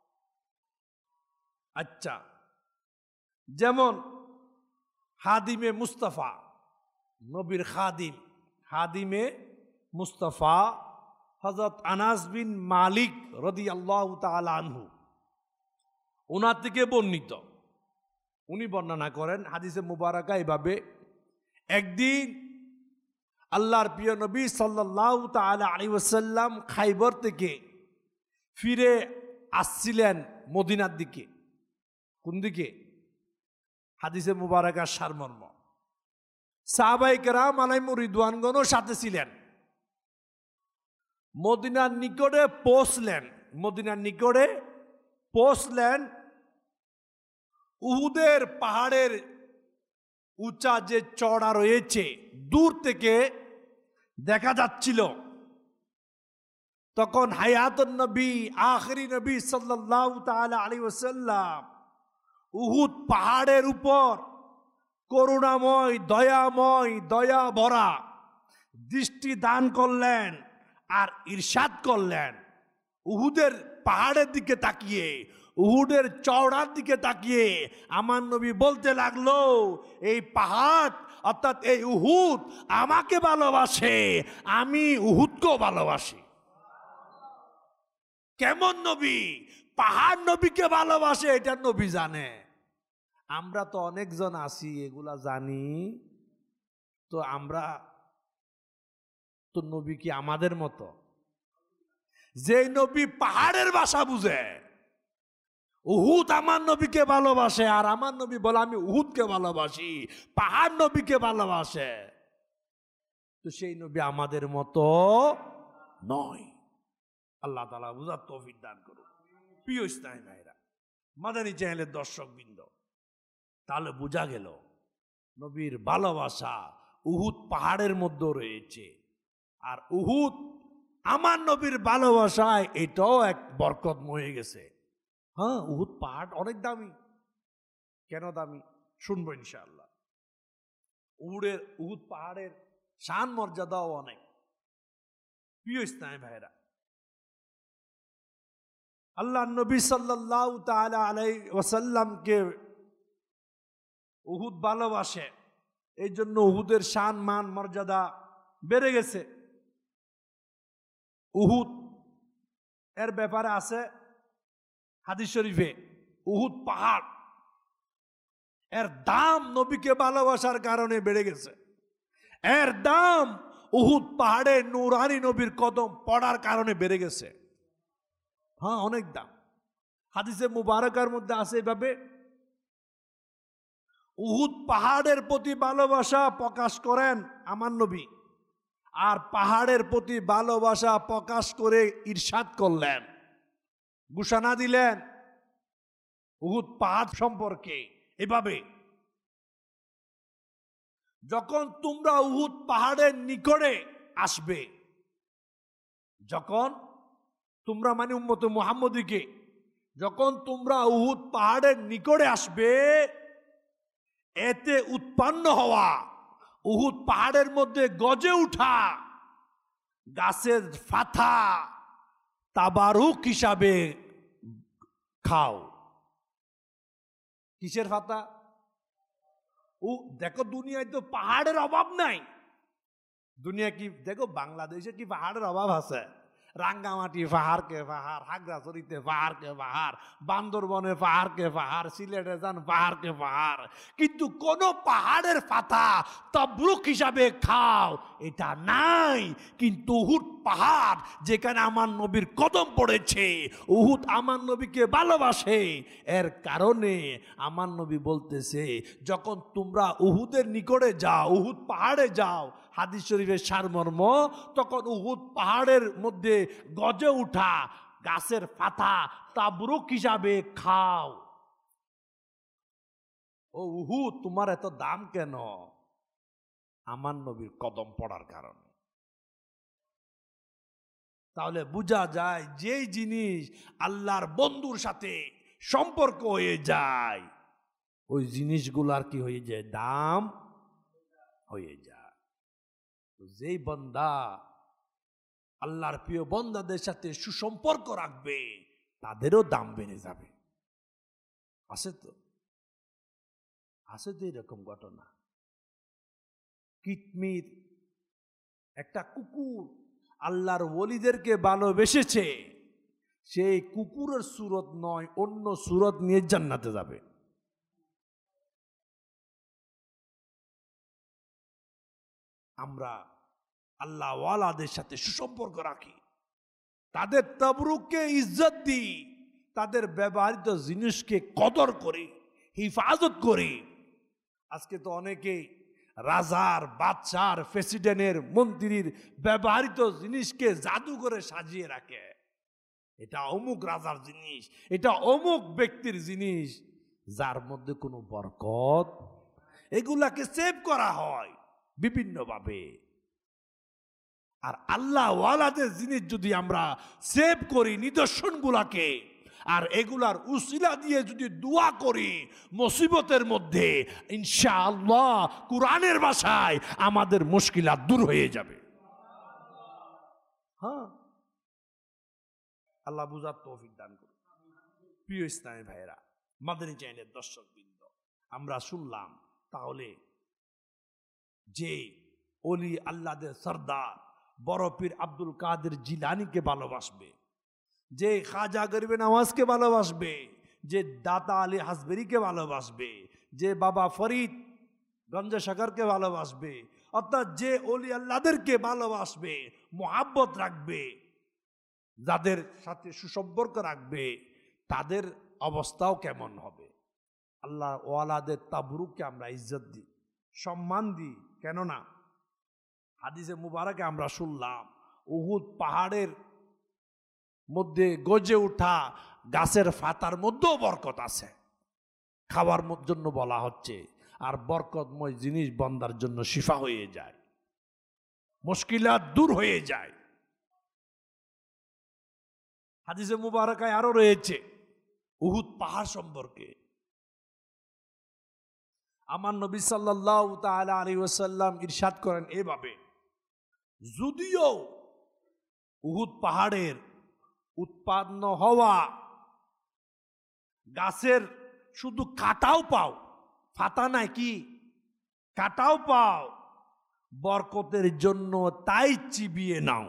আচ্ছা, যেমন হাদিমে মুস্তাফা, নবীর খাদিম, হাদিমে মুস্তাফা হযরত আনাস বিন মালিক রাদিয়াল্লাহু তাআলা আনহু, ওনার থেকে বর্ণিত, উনি বর্ণনা করেন হাদিসে মুবারাকা এভাবে, একদিন আল্লাহর প্রিয় নবী সাল্লাল্লাহু তাআলা আলাইহি ওয়াসাল্লাম খাইবর থেকে ফিরে আসছিলেন মদিনার দিকে। কোন দিকে? হাদিসে মুবারাকার সারমর্ম। সাহাবায়ে কেরাম আলাইহিম রিদওয়ানগণও সাথে ছিলেন। মদিনার নিকটে পৌঁছলেন, মদিনার নিকটে পৌঁছলেন উহুদের পাহাড়ের উঁচা যে চড়া রয়েছে দূর থেকে দেখা যাচ্ছিল। তখন হায়াতুন নবী, আখিরি নবী সাল্লাল্লাহু তাআলা আলাইহি ওয়াসাল্লাম উহুদ পাহাড়ের উপর করুণাময়, দয়াময়, দয়া ভরা দৃষ্টি দান করলেন আর ইরশাদ করলেন, উহুদের পাহাড়ের দিকে তাকিয়ে, উহুদের চওড়ার দিকে তাকিয়ে আমার নবী বলতে লাগলো, এই পাহাড় অর্থাৎ এই উহুদ আমাকে ভালোবাসে, আমি উহুদকেও ভালোবাসি। কেমন নবী? পাহাড় নবীকে ভালোবাসে, এটা নবী জানে। আমরা তো অনেকজন আছি এগুলা জানি, তো আমরা তো নবী কি আমাদের মতো? যে নবী পাহাড়ের ভাষা বুঝে, উহুদ আমার নবীকে ভালোবাসে, আর আমার নবী বলে আমি উহুদকে ভালোবাসি, পাহাড় নবীকে ভালোবাসে, তো সেই নবী আমাদের মতো নয়। আল্লাহ তাআলা বুঝার তৌফিক দান করুন। প্রিয় ইসলামী ভাইরা, মাদানী চ্যানেলের দর্শকবৃন্দ, তাহলে বোঝা গেল নবীর ভালোবাসা উহুদ পাহাড়ের মধ্যে রয়েছে, আর উহুদ আমার নবীর ভালোবাসায় এটাও এক বরকত হয়ে গেছে। হ্যাঁ, উহুদ পাহাড় অনেক দামি। কেন দামি শুনবো ইনশাআল্লাহ। উহুদের উহুদ পাহাড়ের শান মর্যাদাও অনেক। প্রিয় ইসলামী ভাইরা, আল্লাহ নবী সাল্লাল্লাহু তাআলা আলাইহি ওয়াসাল্লামকে উহুদ ভালোবাসে, এই জন্য উহুদের শান মান মর্যাদা বেড়ে গেছে। উহুদ এর ব্যাপারে আছে হাদিস শরীফে, উহুদ পাহাড় এর দাম নবীকে ভালোবাসার কারণে বেড়ে গেছে। এর দাম উহুদ পাহাড়ে নূরানী নবীর কদম পড়ার কারণে বেড়ে গেছে। হ্যাঁ, অনেক দাম। হাদিসে মুবারকার মধ্যে আছে এভাবে, উহুদ পাহাড়ের প্রতি ভালোবাসা প্রকাশ করেন আমার নবী, আর পাহাড়ের প্রতি ভালোবাসা প্রকাশ করে ইরশাদ করলেন, ঘোষণা দিলেন উহুদ পাহাড় সম্পর্কে এভাবে, যখন তোমরা উহুদ পাহাড়ের নিকটে আসবে, যখন তোমরা মানে উম্মতে মুহাম্মদীকে, যখন তোমরা উহুদ পাহাড়ের নিকটে আসবে, এতে উৎপন্ন হওয়া, উহুদ পাহাড়ের মধ্যে গজে উঠা গাছের পাতা তাবারুক হিসাবে খাও। কিসের পাতা? ও দেখো, দুনিয়ায় তো পাহাড়ের অভাব নাই। দুনিয়া কি দেখো, বাংলাদেশে কি পাহাড়ের অভাব আছে? রাঙ্গামাটি পাহাড় কে পাহাড়, খাগড়াছড়িতে পাহাড় কে পাহাড়, বান্দরবনে পাহাড় কে পাহাড়, সিলেটে যান পাহাড় কে পাহাড়, কিন্তু কোন পাহাড়ের পাতা তাবরুক হিসাবে খাও এটা নাই। কিন্তু উহুদ পাহাড়, যেখানে আমার নবীর কদম পড়েছে, উহুদ আমার নবীকে ভালোবাসে, এর কারণে আমার নবী বলতেছে, যখন তোমরা উহুদের নিকটে যাও, উহুদ পাহাড়ে যাও, হাদিস শরীফের সারমর্ম, তখন উহুদ পাহাড়ের মধ্যে গজে উঠা গাছের পাতা তাবরুক হিসাবে খাও। ও উহুদ, তোমার এত দাম কেন? আমার নবীর কদম পড়ার কারণে। তাহলে বোঝা যায়, যেই জিনিস আল্লাহর বন্ধুর সাথে সম্পর্ক হয়ে যায়, ওই জিনিসগুলার কি হয়ে যায়, দাম হয়ে যায়। যেই বান্দা আল্লাহর প্রিয় বান্দাদের সাথে সুসম্পর্ক রাখবে, তাদেরও দাম বেড়ে যাবে। আছে তো আছে তো এরকম ঘটনা। কিতমির একটা কুকুর আল্লাহর ওলিদেরকে ভালোবেসেছে, সেই কুকুরের সুরত নয়, অন্য সুরত নিয়ে জান্নাতে যাবে। আমরা আল্লাহ ওয়ালাদের সাথে সুসম্পর্ক রাখি, তাদের তাবরুককে ইজ্জত দিই, তাদের ব্যবহৃত জিনিসকে কদর করি, হিফাজত করি। আজকে তো অনেকে রাজার, বাদশার, প্রেসিডেন্টের, মন্ত্রীর ব্যবহৃত জিনিসকে জাদু করে সাজিয়ে রাখে। এটা অমুক রাজার জিনিস, এটা অমুক ব্যক্তির জিনিস, যার মধ্যে কোনো বরকত। এগুলাকে সেভ করা হয় বিভিন্নভাবে। আর আল্লাহ ওয়ালাদের জিনিস যদি আমরা সেভ করি নিদর্শনগুলাকে, আর এগুলার উসিলা দিয়ে যদি দোয়া করি মুসিবতের মধ্যে, ইনশাআল্লাহ কুরআনের ভাষায় আমাদের মুশকিলাত দূর হয়ে যাবে। হ্যাঁ, আল্লাহ বুঝার তৌফিক দান করুন। প্রিয় ইসলামী ভাইয়েরা, মাদানী চ্যানেলের দর্শকবৃন্দ, আমরা শুনলাম তাহলে যে ওলি আল্লাহদের সরদার বড় পীর আব্দুল কাদের জিলানীকে ভালোবাসবে, যে খাজা গরিবে নওয়াজকে ভালোবাসবে, যে দাতা আলী হাসবেরিকে ভালোবাসবে, যে বাবা ফরিদ গঞ্জে সাগরকে ভালোবাসবে, অর্থাৎ যে ওলি আল্লাহদেরকে ভালোবাসবে, মোহাব্বত রাখবে, যাদের সাথে সুসম্পর্ক রাখবে, তাদের অবস্থাও কেমন হবে। আল্লাহ ওয়ালাদের তাবরুককে আমরা ইজ্জত দিই, সম্মান দিই। কেননা হাদিসে মুবারকে আমরা শুনলাম, উহুদ পাহাড়ের মধ্যে গজে ওঠা গাছের পাতার মধ্যেও বরকত আছে, খাওয়ার জন্য বলা হচ্ছে। আর বরকতময় জিনিস বান্দার জন্য শিফা হয়ে যায়, মুশকিলাত দূর হয়ে যায়। হাদিসে মুবারকায় আরো রয়েছে উহুদ পাহাড় সম্পর্কে। আমার নবী সাল্লাল্লাহু তাআলা আলাইহি ওয়াসাল্লাম ইরশাদ করেন এভাবে, যদিও উহুদ পাহাড়ের উৎপন্ন হওয়া গাছের শুধু কাটাও পাও, পাতা নাই, কি কাটাও পাও, বরকতের জন্য তাই চিবিয়ে নাও।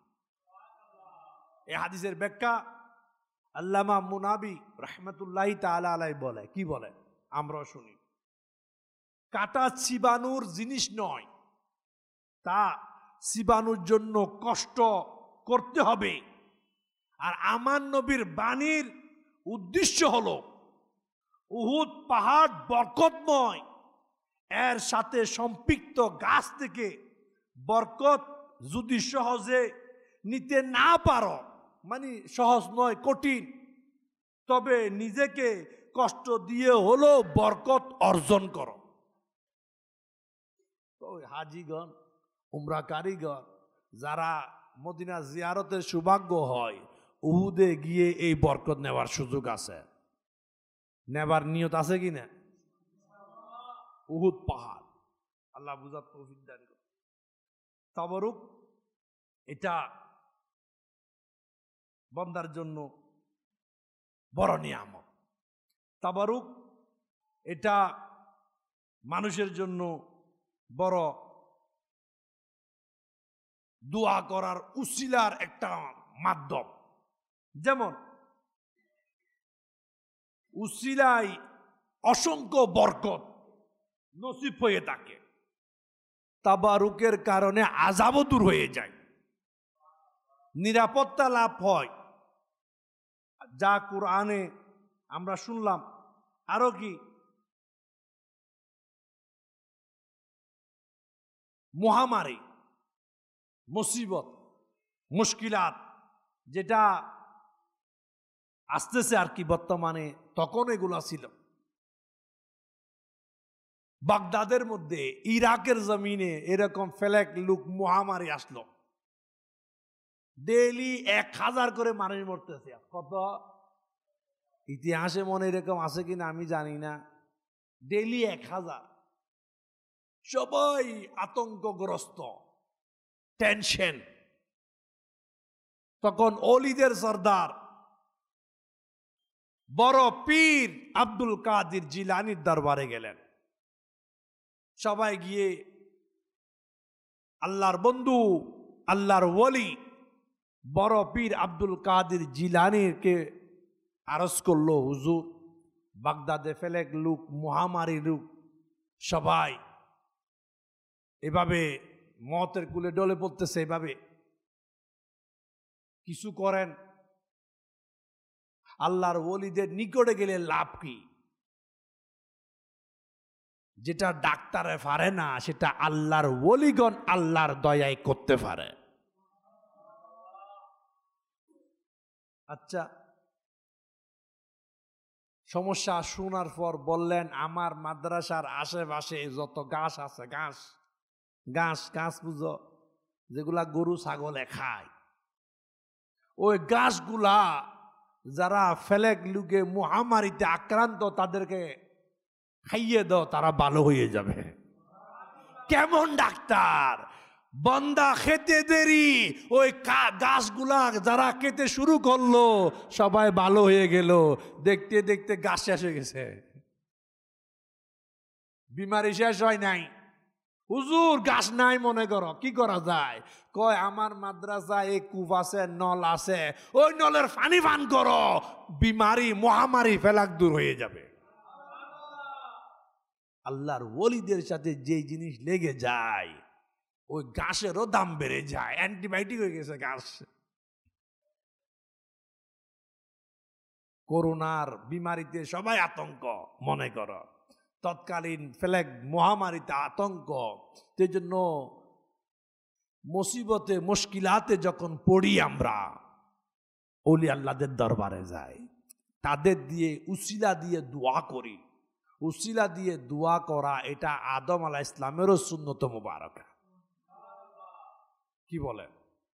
এই হাদিসের ব্যাখ্যা আল্লামা মুনাবি রাহমাতুল্লাহি তাআলা আলাইহি বলে, কি বলে আমরা শুনি, কাটা চিবানোর জিনিস নয়, তা চিবানোর জন্য কষ্ট করতে হবে। আর আমার নবীর বাণীর উদ্দেশ্য হলো উহুদ পাহাড় বরকতময়, এর সাথে সম্পৃক্ত গাছ থেকে বরকত যদি সহজে নিতে না পারো, মানে সহজ নয়, কঠিন, তবে নিজেকে কষ্ট দিয়ে হলো বরকত অর্জন করো। তো হাজিগণ, উমরাকারীগণ যারা মদিনা জিয়ারতের সৌভাগ্য হয়, উহুদে গিয়ে এই বরকত নেওয়ার সুযোগ আছে, নেবার নিয়ত আছে কি না? উহুদ পাহাড় আল্লাহ বুঝার তৌফিক দান করে। তাবারুক এটা বান্দার জন্য বড় নিয়ামত। তাবারুক এটা মানুষের জন্য বড় দোয়া করার উসিলার একটা মাধ্যম। যেমন উসিলাই অসংখ্য বরকত নসিব হয়ে থাকে, তাবারুকের কারণে আযাবও দূর হয়ে যায়, নিরাপত্তা লাভ হয়, যা কুরআনে আমরা শুনলাম। আরো কি, মহামারী, মুসিবত, মুশকিলাত যেটা আসতেছে আর কি বর্তমানে, তখন এগুলা ছিল। বাগদাদের মধ্যে, ইরাকের জমিনে এরকম ফেলেক লুক মহামারী আসলো, ডেইলি এক হাজার করে মানুষ মরতেছে। কত? ইতিহাসে মনে এরকম আছে কিনা আমি জানি না, ডেইলি এক হাজার, সবাই আতঙ্কগ্রস্ত, টেনশন। তখন অলিদের সর্দার বড় পীর আব্দুল কাদের জিলানীর দরবারে গেলেন। সবাই গিয়ে আল্লাহর বন্ধু, আল্লাহর ওলি বড় পীর আব্দুল কাদের জিলানীকে আরজ করলো, হুজুর বাগদাদে ফেলেক লুক, মহামারী লুক, সবাই এভাবে মতের কুলে ডলে পড়তেছে, এভাবে কিছু করেন। আল্লাহর ওলিদের নিকটে গেলে লাভ কি? যেটা ডাক্তারে পারে না সেটা আল্লাহর ওলিগণ আল্লাহর দয়ায় করতে পারে। আচ্ছা, সমস্যা শোনার পর বললেন, আমার মাদ্রাসার আশেপাশে যত গাছ আছে, ঘাস ঘাস ঘাস বুঝো, যেগুলা গরু ছাগলে খায়, ওই গাছগুলা যারা ফেলেক লুকে মহামারীতে আক্রান্ত তাদেরকে খাইয়ে দাও, তারা ভালো হয়ে যাবে। কেমন ডাক্তার! বন্দা খেতে দেরি, ওই গাছগুলা যারা খেতে শুরু করলো সবাই ভালো হয়ে গেল। দেখতে দেখতে গাছ শেষ হয়ে গেছে, বিমারি শেষ হয় নাই। হুজুর গাছ নাই মনে করো, কি করা যায়? কয় আমার মাদ্রাসায় এই কূপ আছে, নল আছে, ওই নলের পানি পান করো, বিমারি মহামারী ফেলাক দূর হয়ে যাবে। আল্লাহর ওলিদের সাথে যে জিনিস লেগে যায় ওই গাছেরও দাম বেড়ে যায়, অ্যান্টিবায়োটিক হয়ে গেছে গাছ। করোনার বিমারিতে সবাই আতঙ্ক মনে করো, তৎকালীন ফ্লেগ মহামারীতে আতঙ্ক। সেই জন্য মুসিবতে মুশকিলাতে যখন পড়ি আমরা ওলি আল্লাহদের দরবারে যাই, তাদের দিয়ে উসিলা দিয়ে দোয়া করি। উসিলা দিয়ে দোয়া করা এটা আদম আলাইহিস সালামেরও সুন্নত মুবারক। কি বলেন?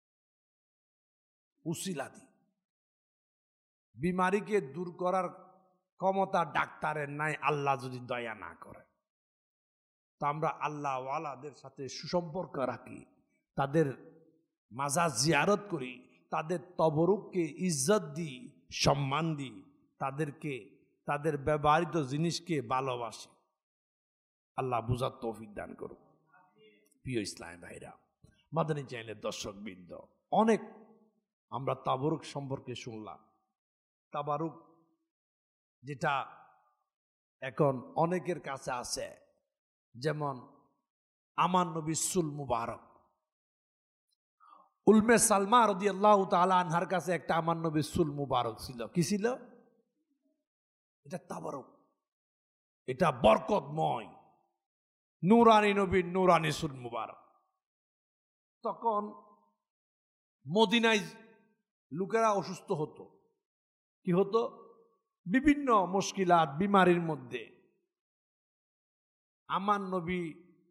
উসিলা দি বিমারিকে দূর করার ক্ষমতা ডাক্তারের নাই, আল্লাহ যদি দয়া না করে। তো আমরা আল্লাহ ওয়ালাদের সাথে সুসম্পর্ক রাখি, তাদের মাজার জিয়ারত করি, তাদের তবরুককে ইজ্জত দিই, সম্মান দিই, তাদেরকে তাদের ব্যবহৃত জিনিসকে ভালোবাসি। আল্লাহ বুঝার তৌফিক দান করুন। প্রিয় ইসলাম ভাইরা, মাদানী চ্যানেলের দর্শক বৃন্দ, অনেক আমরা তাবারুক সম্পর্কে শুনলাম। তাবারুক যেটা এখন অনেকের কাছে আছে, যেমন আমার নবী সুল মুবারক, উলমে সালমা রাদিয়াল্লাহু তাআলা আনহার কাছে একটা আমার নবী সুল মুবারক ছিল। কি ছিল? এটা তাবারুক, এটা বরকতময়, নূরানী নবীর নূরানী সুল মুবারক। তখন মদিনায় লোকেরা অসুস্থ হতো। কি হতো? বিভিন্ন মুশকিলাত বিমারির মধ্যে আমার নবী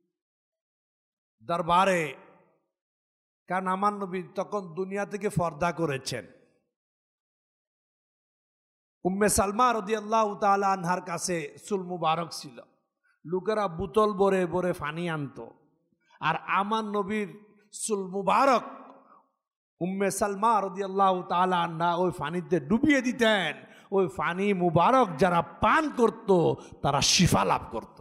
দরবারে, কারণ আমার নবী তখন দুনিয়া থেকে পর্দা করেছেন, উম্মে সালমা রাদিয়াল্লাহু তাআলা আনহার কাছে সুল মুবারক ছিল। লোকেরা বোতল ভরে ভরে পানি আনতো, আর আমার নবীর সুল মুবারক উম্মে সালমা রাদিয়াল্লাহু তাআলা আনহা ওই পানিতে ডুবিয়ে দিতেন। ওই পানি মুবারক যারা পান করত তারা শিফা লাভ করত।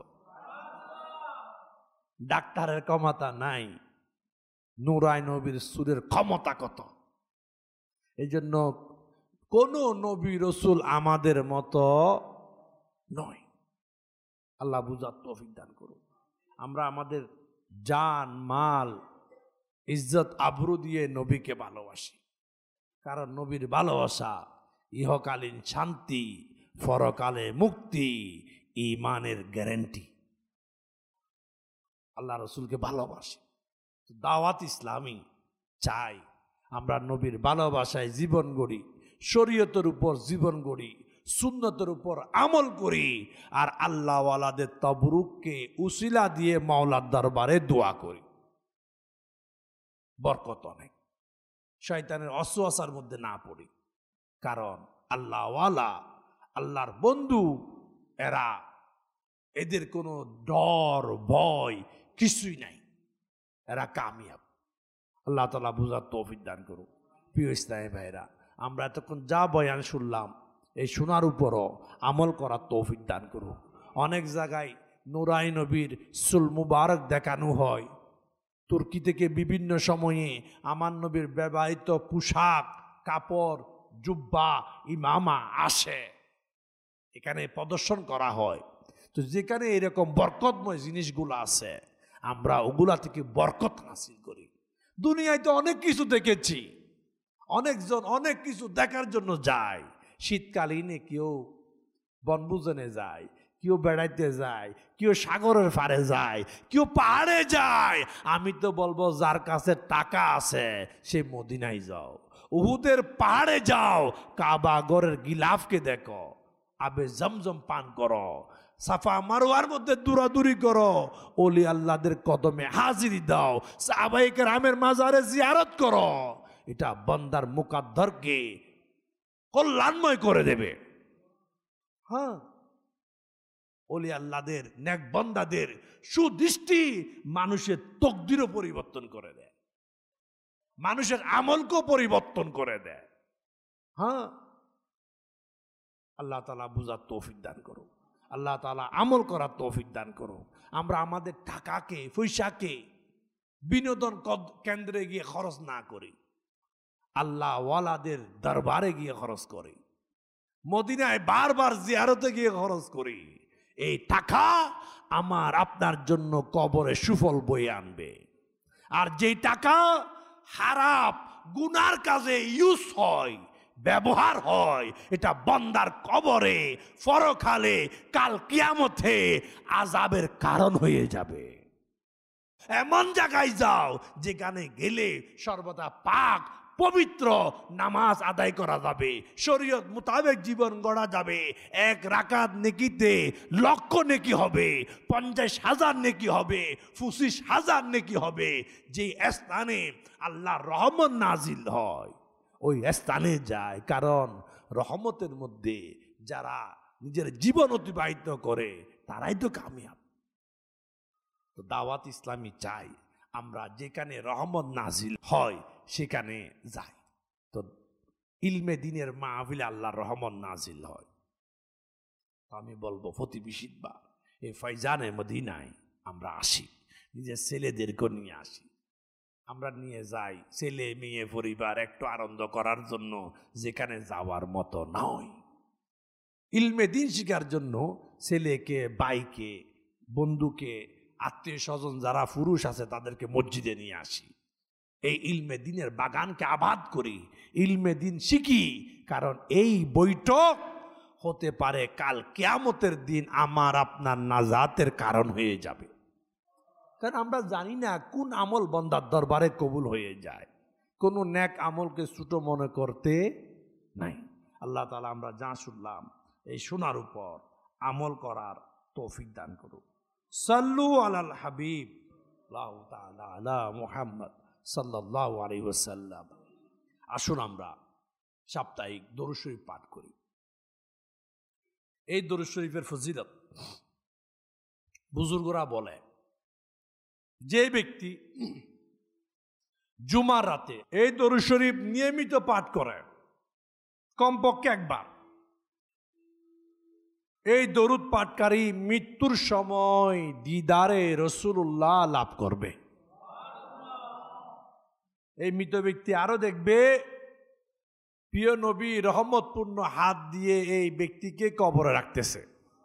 ডাক্তারের ক্ষমতা নাই, নূরানী নবীর সুরের ক্ষমতা কত! এই জন্য কোন নবী রসুল আমাদের মতো নয়। আল্লাহ বুঝার তৌফিক দান করুন। আমরা আমাদের জান মাল ইজ্জত আবরু দিয়ে নবীকে ভালোবাসি, কারণ নবীর ভালোবাসা ইহকালীন শান্তি, পরকালে মুক্তি, ঈমানের গ্যারান্টি। আল্লাহ রসুলকে ভালোবাসি, দাওয়াত ইসলামী চাই আমরা নবীর ভালোবাসায় জীবন গড়ি, শরীয়তের উপর জীবন গড়ি, সুন্নতের উপর আমল করি, আর আল্লাহ ওয়ালাদের তবরুককে উসিলা দিয়ে মাওলার দরবারে দোয়া করি। বরকত অনেক, শয়তানের অসওয়াসার মধ্যে না পড়ি, কারণ আল্লাহ ওয়ালা আল্লাহর বন্ধু এরা, এদের কোনো ডর ভয় কিছুই নাই, এরা কামিয়াব। আল্লাহ তাআলা বুঝার তৌফিক দান করুন। প্রিয় ইসলামী ভাইরা, আমরা এতক্ষণ যা বয়ান শুনলাম এই শোনার উপরও আমল করার তৌফিক দান করুন। অনেক জায়গায় নুরাই নবীর সুল মুবারক দেখানো হয়, তুর্কি থেকে বিভিন্ন সময়ে আমার নবীর ব্যবহৃত পোশাক, কাপড়, জুব্বা, ইমামা আসে, এখানে প্রদর্শন করা হয়। তো যেখানে এরকম বরকতময় জিনিসগুলো আছে, আমরা ওগুলা থেকে বরকত হাসিল করি। দুনিয়ায় তো অনেক কিছু দেখেছি, অনেকজন অনেক কিছু দেখার জন্য যায়। শীতকালীনে কেউ বনভোজনে যায়, কেউ বেড়াইতে যায়, কেউ সাগরের পাড়ে যায়, কেউ পাহাড়ে যায়। আমি তো বলবো যার কাছে টাকা আছে সে মদিনায় যাও, উহুদের পাহাড়ে যাও, কাবা ঘরের গিলাফকে দেখো, আবে জমজম পান করো, সাফা মারওয়ার মধ্যে দৌড়াদৌড়ি করো, ওলি আল্লাহদের কদমে হাজিরি দাও, সাহাবায়ে কেরামের মাজারে জিয়ারত করো। এটা বান্দার মুকাদ্দারকে কল্যাণময় করে দেবে। হ্যাঁ, ওলি আল্লাহদের নেক বান্দাদের সুদৃষ্টি মানুষের তকদিরও পরিবর্তন করে দেয়, মানুষের আমলকেও পরিবর্তন করে দেয়। হ্যাঁ, আল্লাহ তাআলা বুঝার তৌফিক দান করো, আল্লাহ তাআলা আমল করার তৌফিক দান করো। আমরা আমাদের টাকাকে, পয়সাকে বিনোদন কেন্দ্রে গিয়ে খরচ না করি, আল্লাহ ওয়ালাদের দরবারে গিয়ে খরচ করি, মদিনায় বারবার জিয়ারতে গিয়ে খরচ করি। এই টাকা আমার আপনার জন্য কবরে সুফল বয়ে আনবে। আর যেই টাকা হারাম গুনার কাজে ইউজ হয়, ব্যবহার হয়, এটা বান্দার কবরে, পরকালে, কাল কিয়ামতে আযাবের কারণ হয়ে যাবে। এমন জায়গায় যাও যেখানে গেলে সর্বদা পাক পবিত্র নামাজ আদায় করা যাবে, শরীয়ত মোতাবেক জীবন গড়া যাবে। এক রাকাত নেকিতে লক্ষ নেকি হবে, পঞ্চাশ হাজার নেকি হবে, পঁচিশ হাজার নেকি হবে। যে স্থানে আল্লাহর রহমত নাজিল হয় ওই স্থানে যায়, কারণ রহমতের মধ্যে যারা নিজের জীবন অতিবাহিত করে তারাই তো কামিয়াব। তো দাওয়াত ইসলামী চাই আমরা যেখানে রহমত নাজিল হয় সেখানে যাই। তো ইলমে দিনের মাহফিলে আল্লাহর রহমত নাজিল হয়। আমি বলবো প্রতি বিশুদ্ধবার এই ফয়জানে মদিনায় আমরা আসি, নিজের ছেলেদেরকে নিয়ে আসি, আমরা নিয়ে যাই ছেলে মেয়ে পরিবার একটু আনন্দ করার জন্য, যেখানে যাওয়ার মতো নয়। ইলমে দিন শিখার জন্য ছেলেকে, বাইকে, বন্ধুকে, আত্মীয় স্বজন যারা পুরুষ আছে তাদেরকে মসজিদে নিয়ে আসি। এই ইলমে দিনের বাগানকে আবাদ করি, ইলমে দিন শিখি, কারণ এই বৈঠক হতে পারে কাল কিয়ামতের দিন আমার আপনার নাজাতের কারণ হয়ে যাবে। কারণ আমরা জানি না কোন আমল বান্দার দরবারে কবুল হয়ে যায়। কোন নেক আমলকে ছোট মনে করতে নাই। আল্লাহ তাআলা আমরা যা শুনলাম এই শোনার উপর আমল করার তৌফিক দান করুন। সাল্লু আলাল হাবিব আল্লাহু তাআলা আলা মুহাম্মদ সাল্লাল্লাহু আলাইহি ওয়াসাল্লাম। আসুন আমরা সাপ্তাহিক দরুদ শরীফ পাঠ করি। এই দরুদ শরীফের ফজিলত বুজুর্গরা বলে, যে ব্যক্তি জুমার রাতে এই দরুদ শরীফ নিয়মিত পাঠ করে কমপক্ষে একবার, এই দরুদ পাঠকারী মৃত্যুর সময় দিদারে রাসূলুল্লাহ লাভ করবে। এই মৃত ব্যক্তি আরো দেখবে প্রিয় নবী রহমতপূর্ণ হাত দিয়ে এই ব্যক্তিকে কবরে রাখতেছে।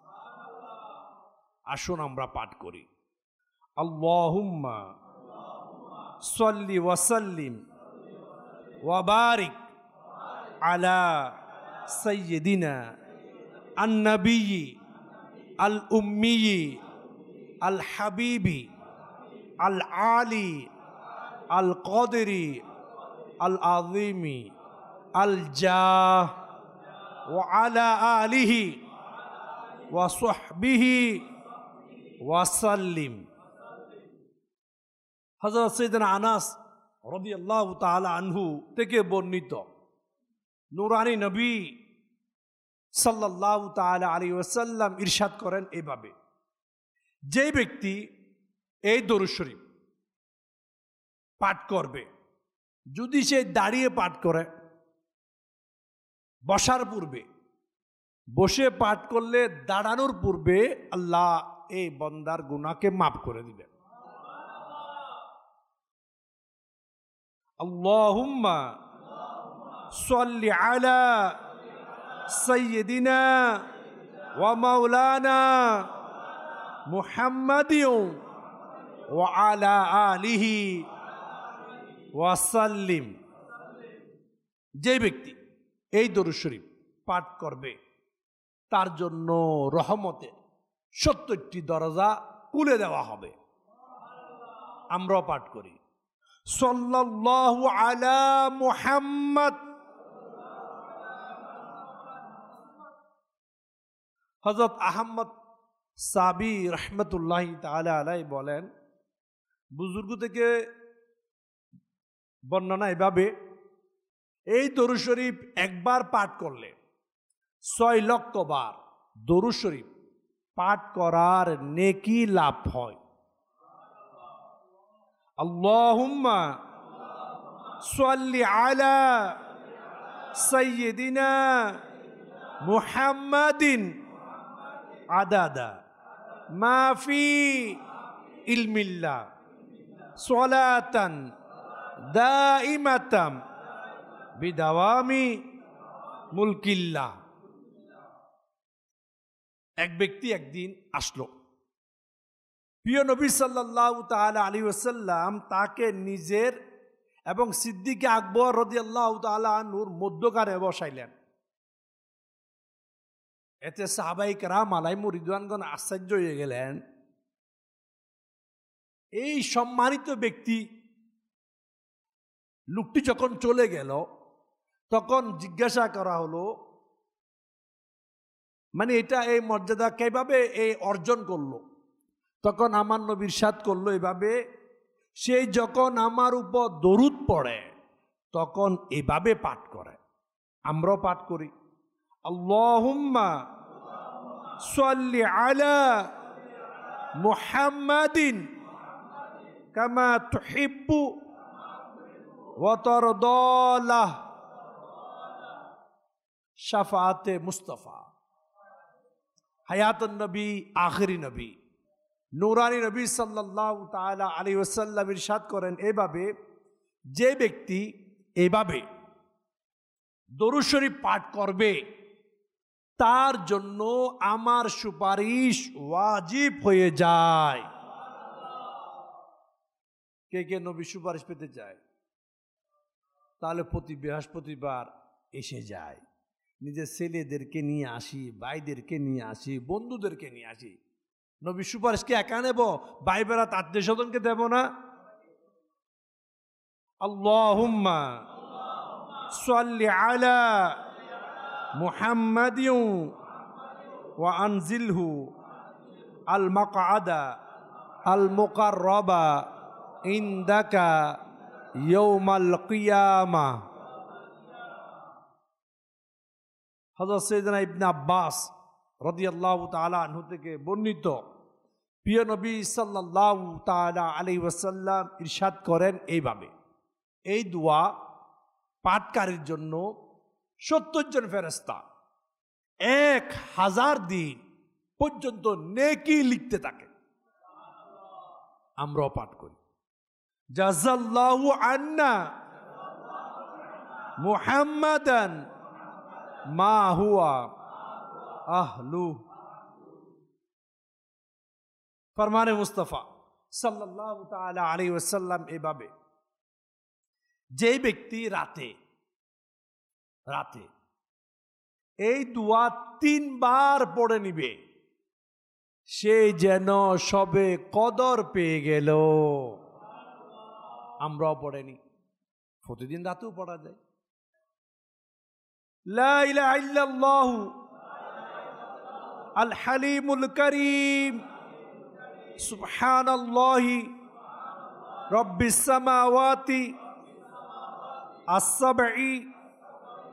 আসুন আমরা পাঠ করি। আল্লাহুম্মা সাল্লি ওয়া সাল্লিম ওয়া বারিক আলা সাইয়্যিদিনা আন-নাবিয়্যি আল-উম্মিয়্যি আল-হাবিবি আল-আলি আল-কদরি আল-আযীমি আল-জাহ ওয়া আলা আলিহি ওয়া সাহবিহি ওয়া সাল্লিম। হযরত সাইয়েদনা আনাস রাদিয়াল্লাহু তাআলা আনহু থেকে বর্ণিত, নূরানী নবী সাল্লাল্লাহু তাআলা আলাইহি ওয়াসাল্লাম ইরশাদ করেন এভাবে, যে ব্যক্তি এই দরুদ শরীফ পাঠ করবে, যদি সে দাঁড়িয়ে পাঠ করে, বসার পূর্বে, বসে পাঠ করলে দাঁড়ানোর পূর্বে আল্লাহ এই বান্দার গুনাহকে মাফ করে দিবেন। আল্লাহুম্মা সাল্লি আলা সাইয়্যিদিনা ওয়া মাওলানা মুহাম্মাদিন ওয়া আলা আলিহি ওয়া সাল্লিম। যে ব্যক্তি এই দরুদ শরীফ পাঠ করবে তার জন্য রহমতের সত্তরটি দরজা খুলে দেওয়া হবে। আমরাও পাঠ করি, সাল্লাল্লাহু আলা মুহাম্মদ। হযরত আহমদ সাবি রাহমাতুল্লাহি তাআলা আলাইহি বলেন, বুজুর্গ থেকে বর্ণনা এভাবে, এই দরুদ শরীফ একবার পাঠ করলে ছয় লক্ষ বার দরুদ শরীফ পাঠ করার নেকি লাভ হয়। আল্লাহুম্মা সাল্লি আলা সাইয়্যিদিনা মুহাম্মাদিন আদাদা মা ফি ইলমিল্লাহ সালাতান দাইমাতাম বিদাওয়ামি মুলকিল্লাহ। এক ব্যক্তি একদিন আসলো, প্রিয় নবী সাল্লাল্লাহু তাআলা আলাইহি ওয়াসাল্লাম তাকে নিজের এবং সিদ্দিক আকবর রাদিয়াল্লাহু তাআলা আনহুর মধ্যখানে বসাইলেন। এতে সাহাবায়ে কেরাম আলাইহিম রিদওয়ানগণ আশ্চর্য হয়ে গেলেন। এই সম্মানিত ব্যক্তি লোকটি যখন চলে গেল, তখন জিজ্ঞাসা করা হলো, মানে এটা এই মর্যাদা কিভাবে এই অর্জন করলো? তখন আমার নবী ইরশাদ করলো এভাবে, সে যখন আমার উপর দরুদ পড়ে তখন এভাবে পাঠ করে। আমরাও পাঠ করি, আল্লাহুম্মা সাল্লি আলা মুহাম্মাদিন কামা তুহিব্বু ওয়া তারদালাহ শাফাআতে মুস্তাফা। হায়াতুন নবী, আখিরি নবী, নূরানি নবী সাল্লাল্লাহু তাআলা আলাইহি ওয়াসাল্লাম ইরশাদ করেন এভাবে, যে ব্যক্তি এভাবে দরুদ শরীফ পাঠ করবে তার জন্য আমার সুপারিশ ওয়াজিব হয়ে যায়। কে কে নবী সুপারিশ পেতে চায়? তাহলে প্রতি বৃহস্পতিবার এসে যায়, নিজের ছেলেদেরকে নিয়ে আসি, ভাইদেরকে নিয়ে আসি, বন্ধুদেরকে নিয়ে আসি। নবী সুপারিশকে একা নেব, ভাই বেড়াত আত্মীয় স্বজনকে দেব না? আল্লাহুম্মা সাল্লি আলা মুহাম্মাদিন ওয়া আনজিলহু আল মাকআদা আল মুকাররাবা ইনদাকা ইয়াউমাল কিয়ামাহ। হযরত সাইয়েদনা ইবনে আব্বাস রাদিয়াল্লাহু তাআলা আনহু থেকে বর্ণিত, প্রিয় নবী সাল্লাল্লাহু তাআলা আলাইহি ওয়াসাল্লাম ইরশাদ করেন এইভাবে, এই দোয়া পাঠকারীর জন্য সত্তর জন ফেরেশতা এক হাজার দিন পর্যন্ত নেকি লিখতে থাকে। আমরাও পাঠ করি, জাযাল্লাহু আন্না মুহাম্মাদান মা হুয়া আহলু। ফরমানে মুস্তাফা সাল্লাল্লাহু তাআলা আলাইহি ওয়াসাল্লাম এভাবে, যে ব্যক্তি রাতে রাতে এই দোয়া তিনবার পড়ে নিবে, সে যেন সবে কদর পেয়ে গেল। আমরাও পড়েনি, প্রতিদিন রাতেও পড়া যায়। লা ইলাহা ইল্লাল্লাহ আল হালিমুল কারীম সুবহানাল্লাহি রব্বিস সামাওয়াতি আস-সাবঈ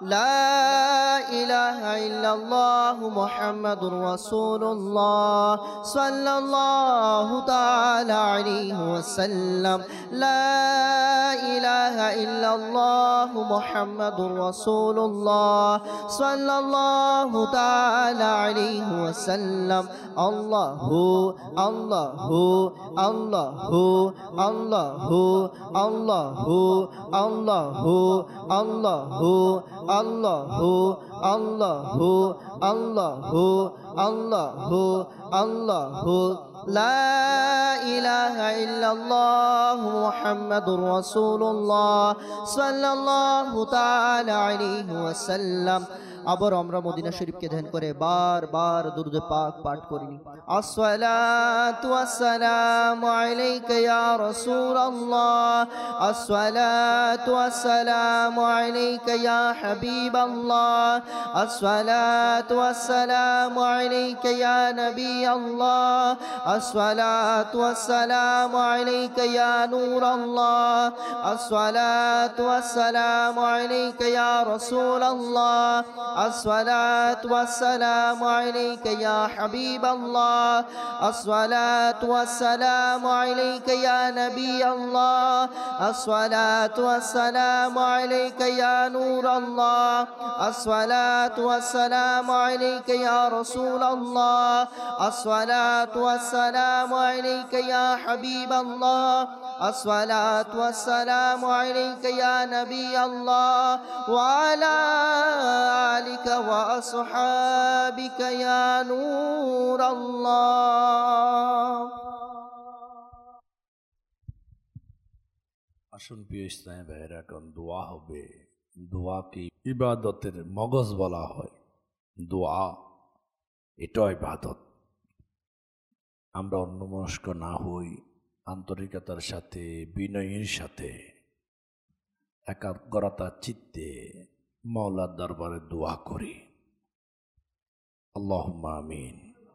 لا إله إلا الله محمد رسول الله صلى الله تعالى عليه وسلم لا إله إلا الله محمد رسول الله صلى الله تعالى عليه وسلم الله الله الله الله الله الله الله الله الله الله الله الله لا إله إلا الله محمد رسول الله صلى الله تعالى عليه وسلم আবার আমরা মদিনা শরীফকে ধ্যান করে বারবার দুরূদ পাক পাঠ করিনি আসসালাতু ওয়াসসালামু আলাইকা ইয়া রাসূলুল্লাহ আসসালাতু ওয়াসসালামু আলাইকা ইয়া হাবিবাল্লাহ আসসালাতু ওয়াসসালামু আলাইকা ইয়া নবিয়াল্লাহ আসসালাতু ওয়াসসালামু আলাইকা ইয়া নূরাল্লাহ আসসালাতু ওয়াসসালামু আলাইকা ইয়া রাসূলুল্লাহ الصلاة والسلام عليك يا حبيب الله الصلاة والسلام عليك يا نبي الله الصلاة والسلام عليك يا نور الله الصلاة والسلام عليك يا رسول الله الصلاة والسلام عليك يا حبيب الله الصلاة والسلام عليك يا نبي الله وعلى آلك وأصحابك يا نور الله আসুন প্রিয় ইসলামী ভাইয়েরা, এখন দোয়া হবে। দোয়াকে ইবাদতের মগজ বলা হয়। দোয়া এটাও ইবাদত। আমরা অন্যমনস্ক না হই, আন্তরিকতার সাথে, বিনয়ের সাথে, একাগ্রতার চিত্তে মাওলার দরবারে দোয়া করি। আল্লাহুম্মা আমিন।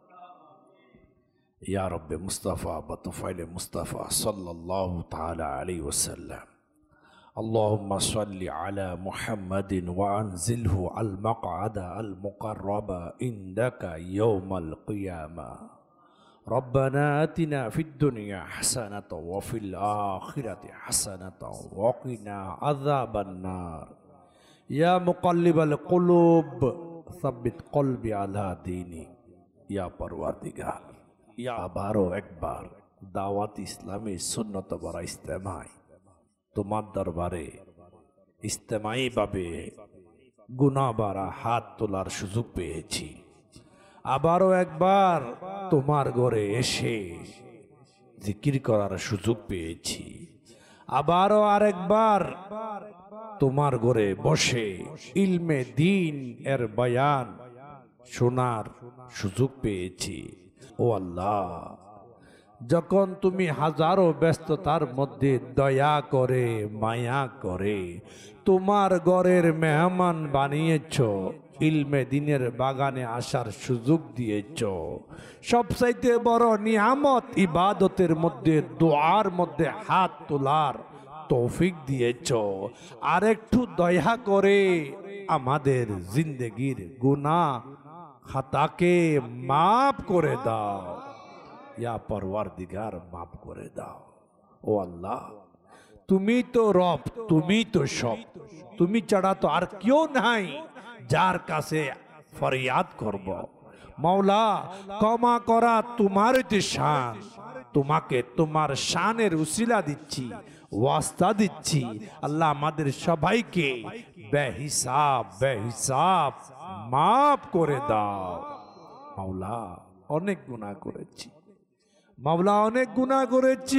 ইয়া রব্বে মুস্তাফা বা তুফাইলে মুস্তাফা সাল্লাল্লাহু তাআলা আলাইহি ওয়াসাল্লাম। আল্লাহুম্মা সাল্লি আলা মুহাম্মাদিন ওয়া আনজিলহু আল মাকআদা আল মুকাররাবা ইনদাকা ইয়াউমাল কিয়ামা। ربنا آتنا في الدنيا حسنة وفي الآخرة حسنة وقنا عذاب النار يا مقلب القلوب ثبت قلبي على دينك يا পরওয়ারদিগার। ইয়া আবারও একবার দাওয়াত ইসলামী সুন্নত বরা ইস্তেমায় তোমার দরবারে ইস্তেমাই ভাবে গুনাহ বারা হাত তোলার সুযোগ পেয়েছি। আবারও একবার তোমার ঘরে এসে জিকির করার সুযোগ পেয়েছি। আবারও আরেকবার তোমার ঘরে বসে ইলমে দ্বীন এর বয়ান শোনার সুযোগ পেয়েছি। ও আল্লাহ, যখন তুমি হাজারো ব্যস্ততার মধ্যে দয়া করে মায়া করে তোমার ঘরের মেহমান বানিয়েছ, ইলমে দ্বীনের বাগানে আসার সুযোগ দিয়েছ, সবচাইতে বড় নিয়ামত ইবাদতের মধ্যে দোয়ার মধ্যে হাত তোলার তৌফিক দিয়েছ। আর একটু দয়া করে আমাদের জিন্দেগির গুনাহ খাতাকে মাফ করে দাও। ইয়া পরওয়ারদিগার, মাফ করে দাও। ও আল্লাহ, তুমি তো রব, তুমি তো সব, তুমি ছাড়া তো আর কেউ নাই যার কাছে ফরিয়াদ করব। মাওলা, ক্ষমা করা তোমারই তো শান, তোমাকে তোমার শানের উসিলা দিচ্ছি, ওয়াস্তা দিচ্ছি। আল্লাহ, আমাদের সবাইকে বেহিসাব বেহিসাব মাফ করে দাও। মাওলা, অনেক গুনাহ করেছি, মাওলা অনেক গুনাহ করেছি।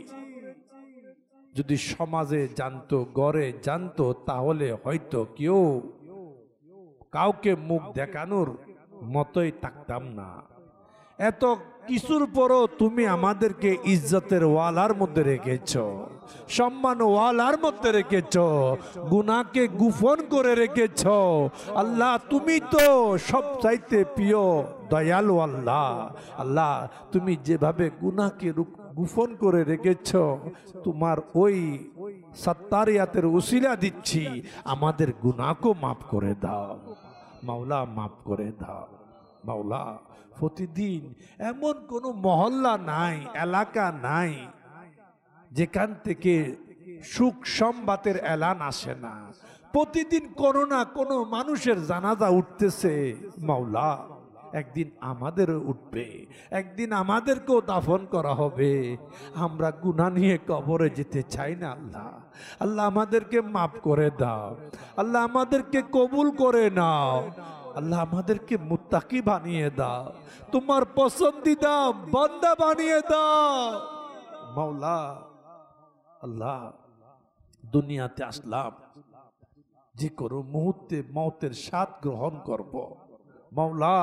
যদি সমাজে জানতো, গড়ে জানতো, তাহলে হয়তো কেউ কাউকে মুখ দেখানোর মতোই থাকতাম না। এত কিছুর পরও তুমি আমাদেরকে ইজ্জতের ওয়ালার মধ্যে রেখেছ, সম্মান ওয়ালার মধ্যে রেখেছ, গুনাহকে গোপন করে রেখেছ। আল্লাহ, তুমি তো সব চাইতে প্রিয় দয়ালু আল্লাহ। আল্লাহ, তুমি যেভাবে গুনাহকে গোপন করে রেখেছ, তোমার ওই সাত্তারিয়াতের উসিলা দিচ্ছি, আমাদের গুনাহকে মাফ করে দাও মাওলা, মাফ করে দাও মাওলা। প্রতিদিন এমন কোনো মহল্লা নাই, এলাকা নাই যেখান থেকে সুখ সংবাদের এলান আসে না। প্রতিদিন কোনো না কোনো মানুষের জানাজা উঠতেছে মাওলা। একদিন আমাদের উঠবে, একদিন আমাদেরকেও দাফন করা হবে। আমরা গুনাহ নিয়ে কবরে যেতে চাই না আল্লাহ। আল্লাহ আমাদেরকে মাফ করে দাও, আল্লাহ আমাদেরকে কবুল করে নাও, আল্লাহ আমাদেরকে মুত্তাকি বানিয়ে দাও, তোমার পছন্দিদা বান্দা বানিয়ে দাও মাওলা। আল্লাহ দুনিয়াতে আসলাম যে কোনো মুহূর্তে মওতের স্বাদ গ্রহণ করব মাওলা।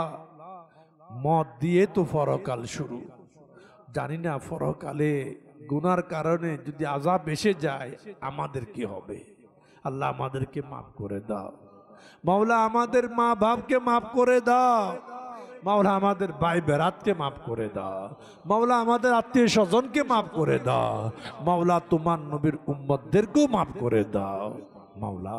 মত দিয়ে তো পরকাল শুরু, জানি না পরকালে গুনার কারণে যদি আযাব এসে যায় আমাদের কি হবে। আল্লাহ আমাদেরকে মাফ করে দাও মাওলা, আমাদের মা বাপকে মাফ করে দাও মাওলা, আমাদের ভাই বেরাতকে মাফ করে দাও মাওলা, আমাদের আত্মীয় স্বজনকে মাফ করে দাও মাওলা, তোমার নবীর উম্মতদেরকেও মাফ করে দাও মাওলা।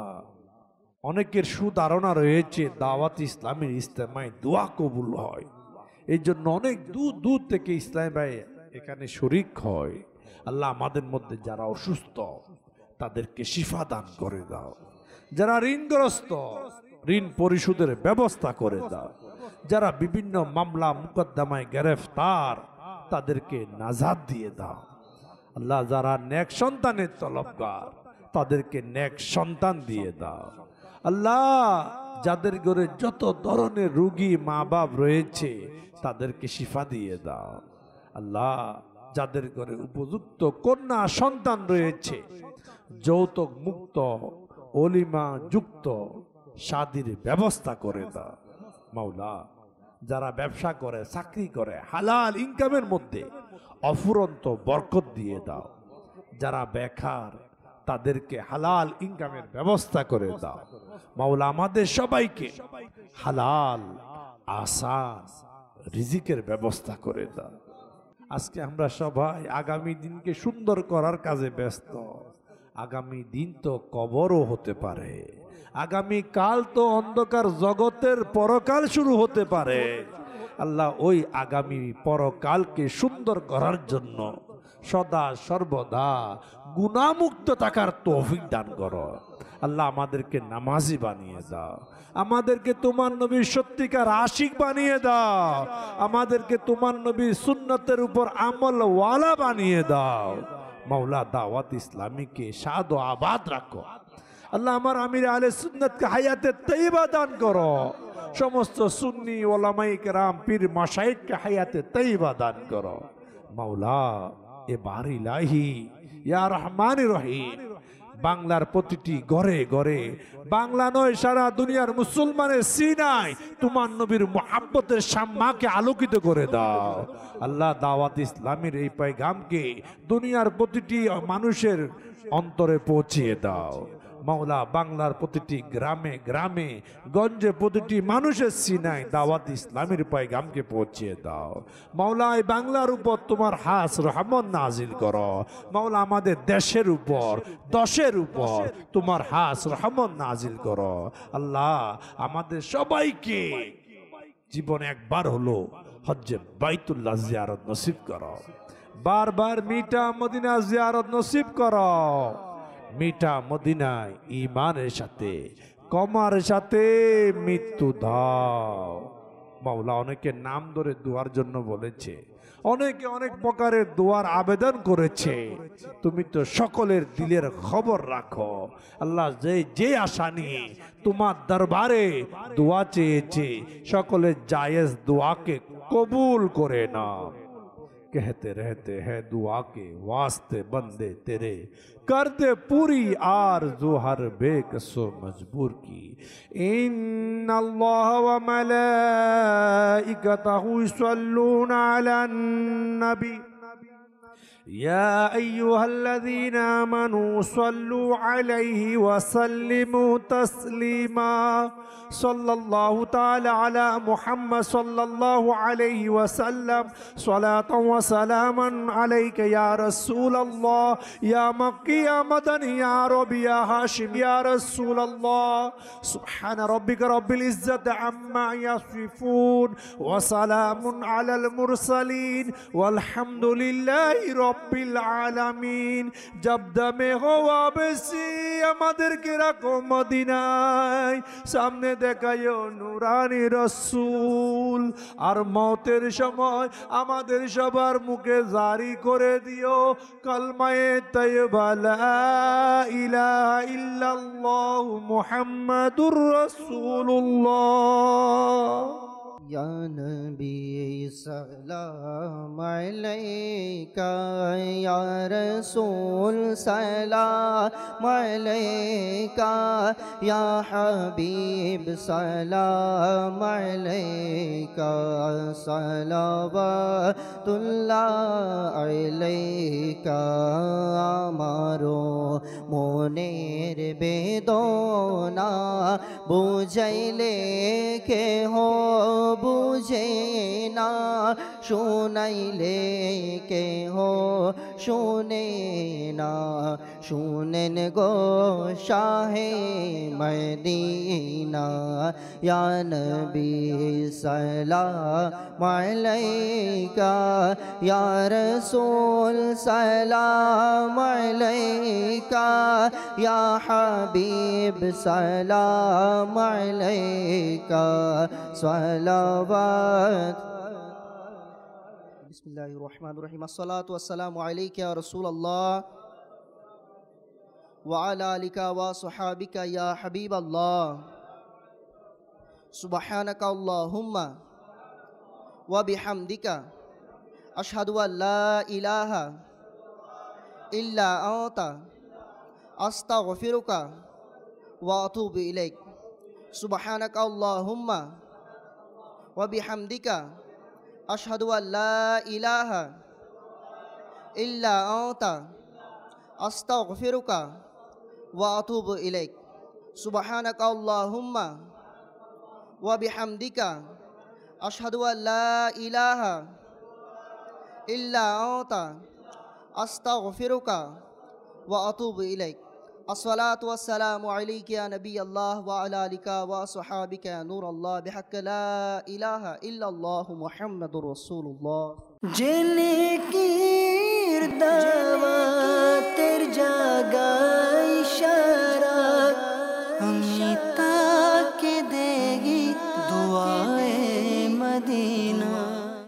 অনেকের সুধারণা রয়েছে দাওয়াত ইসলামের ইজতেমায় দোয়া কবুল হয়, এই জন্য অনেক দূর দূর থেকে ইসলাম ভাই এখানে শরীক হয়। আল্লাহ আমাদের মধ্যে যারা অসুস্থ তাদেরকে শিফা দান করে দাও, যারা ঋণগ্রস্ত ঋণ পরিশোধের ব্যবস্থা করে দাও, যারা বিভিন্ন মামলা মুকদ্দমায় গ্রেফতার তাদেরকে নাজাত দিয়ে দাও আল্লাহ। যারা নেক সন্তানের তলবগার তাদেরকে নেক সন্তান দিয়ে দাও আল্লাহ। যাদের ঘরে যত ধরনের রোগী মা বাপ রয়েছে তাদেরকে শিফা দিয়ে দাও আল্লাহ। যাদের ঘরে উপযুক্ত কন্যা সন্তান রয়েছে, যৌতুক মুক্ত অলিমা যুক্ত শাদীর ব্যবস্থা করে দাও মাওলা। যারা ব্যবসা করে চাকরি করে হালাল ইনকামের মধ্যে অফুরন্ত বরকত দিয়ে দাও। যারা বেকার তাদেরকে হালাল ইনকামের ব্যবস্থা করে দাও মাওলা। আমাদের সবাইকে হালাল আসান রিজিকের ব্যবস্থা করে দাও। আজকে আমরা সবাই আগামী দিনকে সুন্দর করার কাজে ব্যস্ত। আগামী দিন তো কবরও হতে পারে, আগামী কাল তো অন্ধকার জগতের পরকাল শুরু হতে পারে। আল্লাহ ওই আগামী পরকালকে সুন্দর করার জন্য সদা সর্বদা গুনাহমুক্ত থাকার তৌফিক দান করো আল্লাহ। আমাদেরকে নামাজি বানিয়ে দাও, আমাদেরকে তোমার নবীর সত্যিকার আশিক বানিয়ে দাও, আমাদেরকে তোমার নবীর সুন্নতের উপর আমল ওয়ালা বানিয়ে দাও মাওলা। দাওয়াত ইসলামীকে শাদ ও আবাদ রাখো আল্লাহ। আমার আমির আহলে সুন্নাতকে হায়াতে তৈয়বা দান করো। সমস্ত সুন্নি ওলামায়ে কেরাম পীর মাশায়েখকে হায়াতে তৈয়বা দান করো মাওলা। এবার ইলাহি ইয়া রহমানির রহিম বাংলার প্রতিটি ঘরে ঘরে, বাংলা নয় সারা দুনিয়ার মুসলমানের সিনায় তোমার নবীর মুহাব্বতের শাম্মাকে আলোকিত করে দাও আল্লাহ। দাওয়াত ইসলামের এই পয়গামকে দুনিয়ার প্রতিটি মানুষের অন্তরে পৌঁছিয়ে দাও মাওলা। বাংলার প্রতিটি গ্রামে গ্রামে গঞ্জে প্রতিটি মানুষের সিনায় দাওয়াত ইসলামের পয়গামকে পৌঁছিয়ে দাও মাওলা। এই বাংলার উপর তোমার হাস রহমত নাজিল করো মাওলা। আমাদের দেশের উপর দশের উপর তোমার হাস রহমত নাজিল করো আল্লাহ। আমাদের সবাইকে জীবনে একবার হলো হজ্জে বাইতুল্লাহ জিয়ারত নসিব করো, বারবার মিঠা মদিনা জিয়ারত নসিব করো। মিঠা মদিনায় ঈমানের সাথে কমার সাথে মৃত্যু দাও মাওলা। অনেকে নাম ধরে দোয়ার জন্য বলেছে, অনেকে অনেক প্রকারের দোয়ার আবেদন করেছে। তুমি তো সকলের দিলের খবর রাখো আল্লাহ। যে যে আশা নিয়ে তোমার দরবারে দোয়া চেয়েছে সকলের জায়েজ দোয়াকে কবুল করে নাও। कहते रहते हैं दुआ के वास्ते बंदे तेरे, कर दे पूरी आरज़ू हर बेकसो मजबूर की। इन्नल्लाह व मलाइकतहु युसल्लूना अलन नबी يا أيها الذين آمنوا صلوا عليه وسلموا تسليما صلى الله تعالى على محمد صلى الله عليه وسلم صلاة وسلاما عليك يا رسول الله يا مكي يا مدني يا ربي يا هاشم يا رسول الله سبحان ربك رب العزة عما يصفون وسلام على المرسلين والحمد لله রব্বিল আলামিন। जब दमे हो वापसी আমাদেরকে রাখো মদিনায়, সামনে দেখায়ো নূরানি রাসূল, আর মওতের সময় আমাদের সবার মুখে জারি করে দিও কালমায়ে তাইয়্যিবা লা ইলাহা ইল্লাল্লাহু মুহাম্মাদুর রাসূলুল্লাহ। या नबी सलाम अलैका या रसूल सलाम अलैका या हबीब सलाम अलैका सलावतुल्लाह अलैका। आमारो मोनेर बेदना बुझाइले के हो বুঝে না, শোনাইলে কে হো শোনে না। শুনেন গো শাহে মদিনা ইয়া নবী সালাম আলাইকা ইয়া রাসূল সালাম আলাইকা ইয়া হাবিব সালাম আলাইকা সালাওয়াত। বিসমিল্লাহির রহমানির রহিম। আসসালাতু ওয়াসসালামু আলাইকা ইয়া রাসূলুল্লাহ ওয়া আলা আলিকা ওয়া সাহাবিকা ইয়া হাবিবাল্লাহ। সুবহানাকা আল্লাহুম্মা ওয়া বিহামদিকা আশহাদু আল লা ইলাহা ইল্লা আনতা আস্তাগফিরুকা ওয়া আতুবু ইলাইক। সুবহানাকা আল্লাহুম্মা ওয়া বিহামদিকা আশহাদু আল লা ইলাহা ইল্লা আনতা আস্তাগফিরুকা ওয়া আতুবু ইলাইক। সুবহানাকা আল্লাহুম্মা ওয়া বিহামদিকা আশহাদু আল লা ইলাহা ইল্লা আনতা আস্তাগফিরুকা ওয়া আতুবু ইলাইক। আসসালাতু ওয়াসসালামু আলাইকা ইয়া নবী আল্লাহ ওয়া আলা আলিকা ওয়া সাহাবিকা ইয়া নূর আল্লাহ বিহাক্কি লা ইলাহা ইল্লাল্লাহু মুহাম্মাদুর রাসূলুল্লাহ। জেনে কির দাওয়াতের জাগায় ইশারা আমি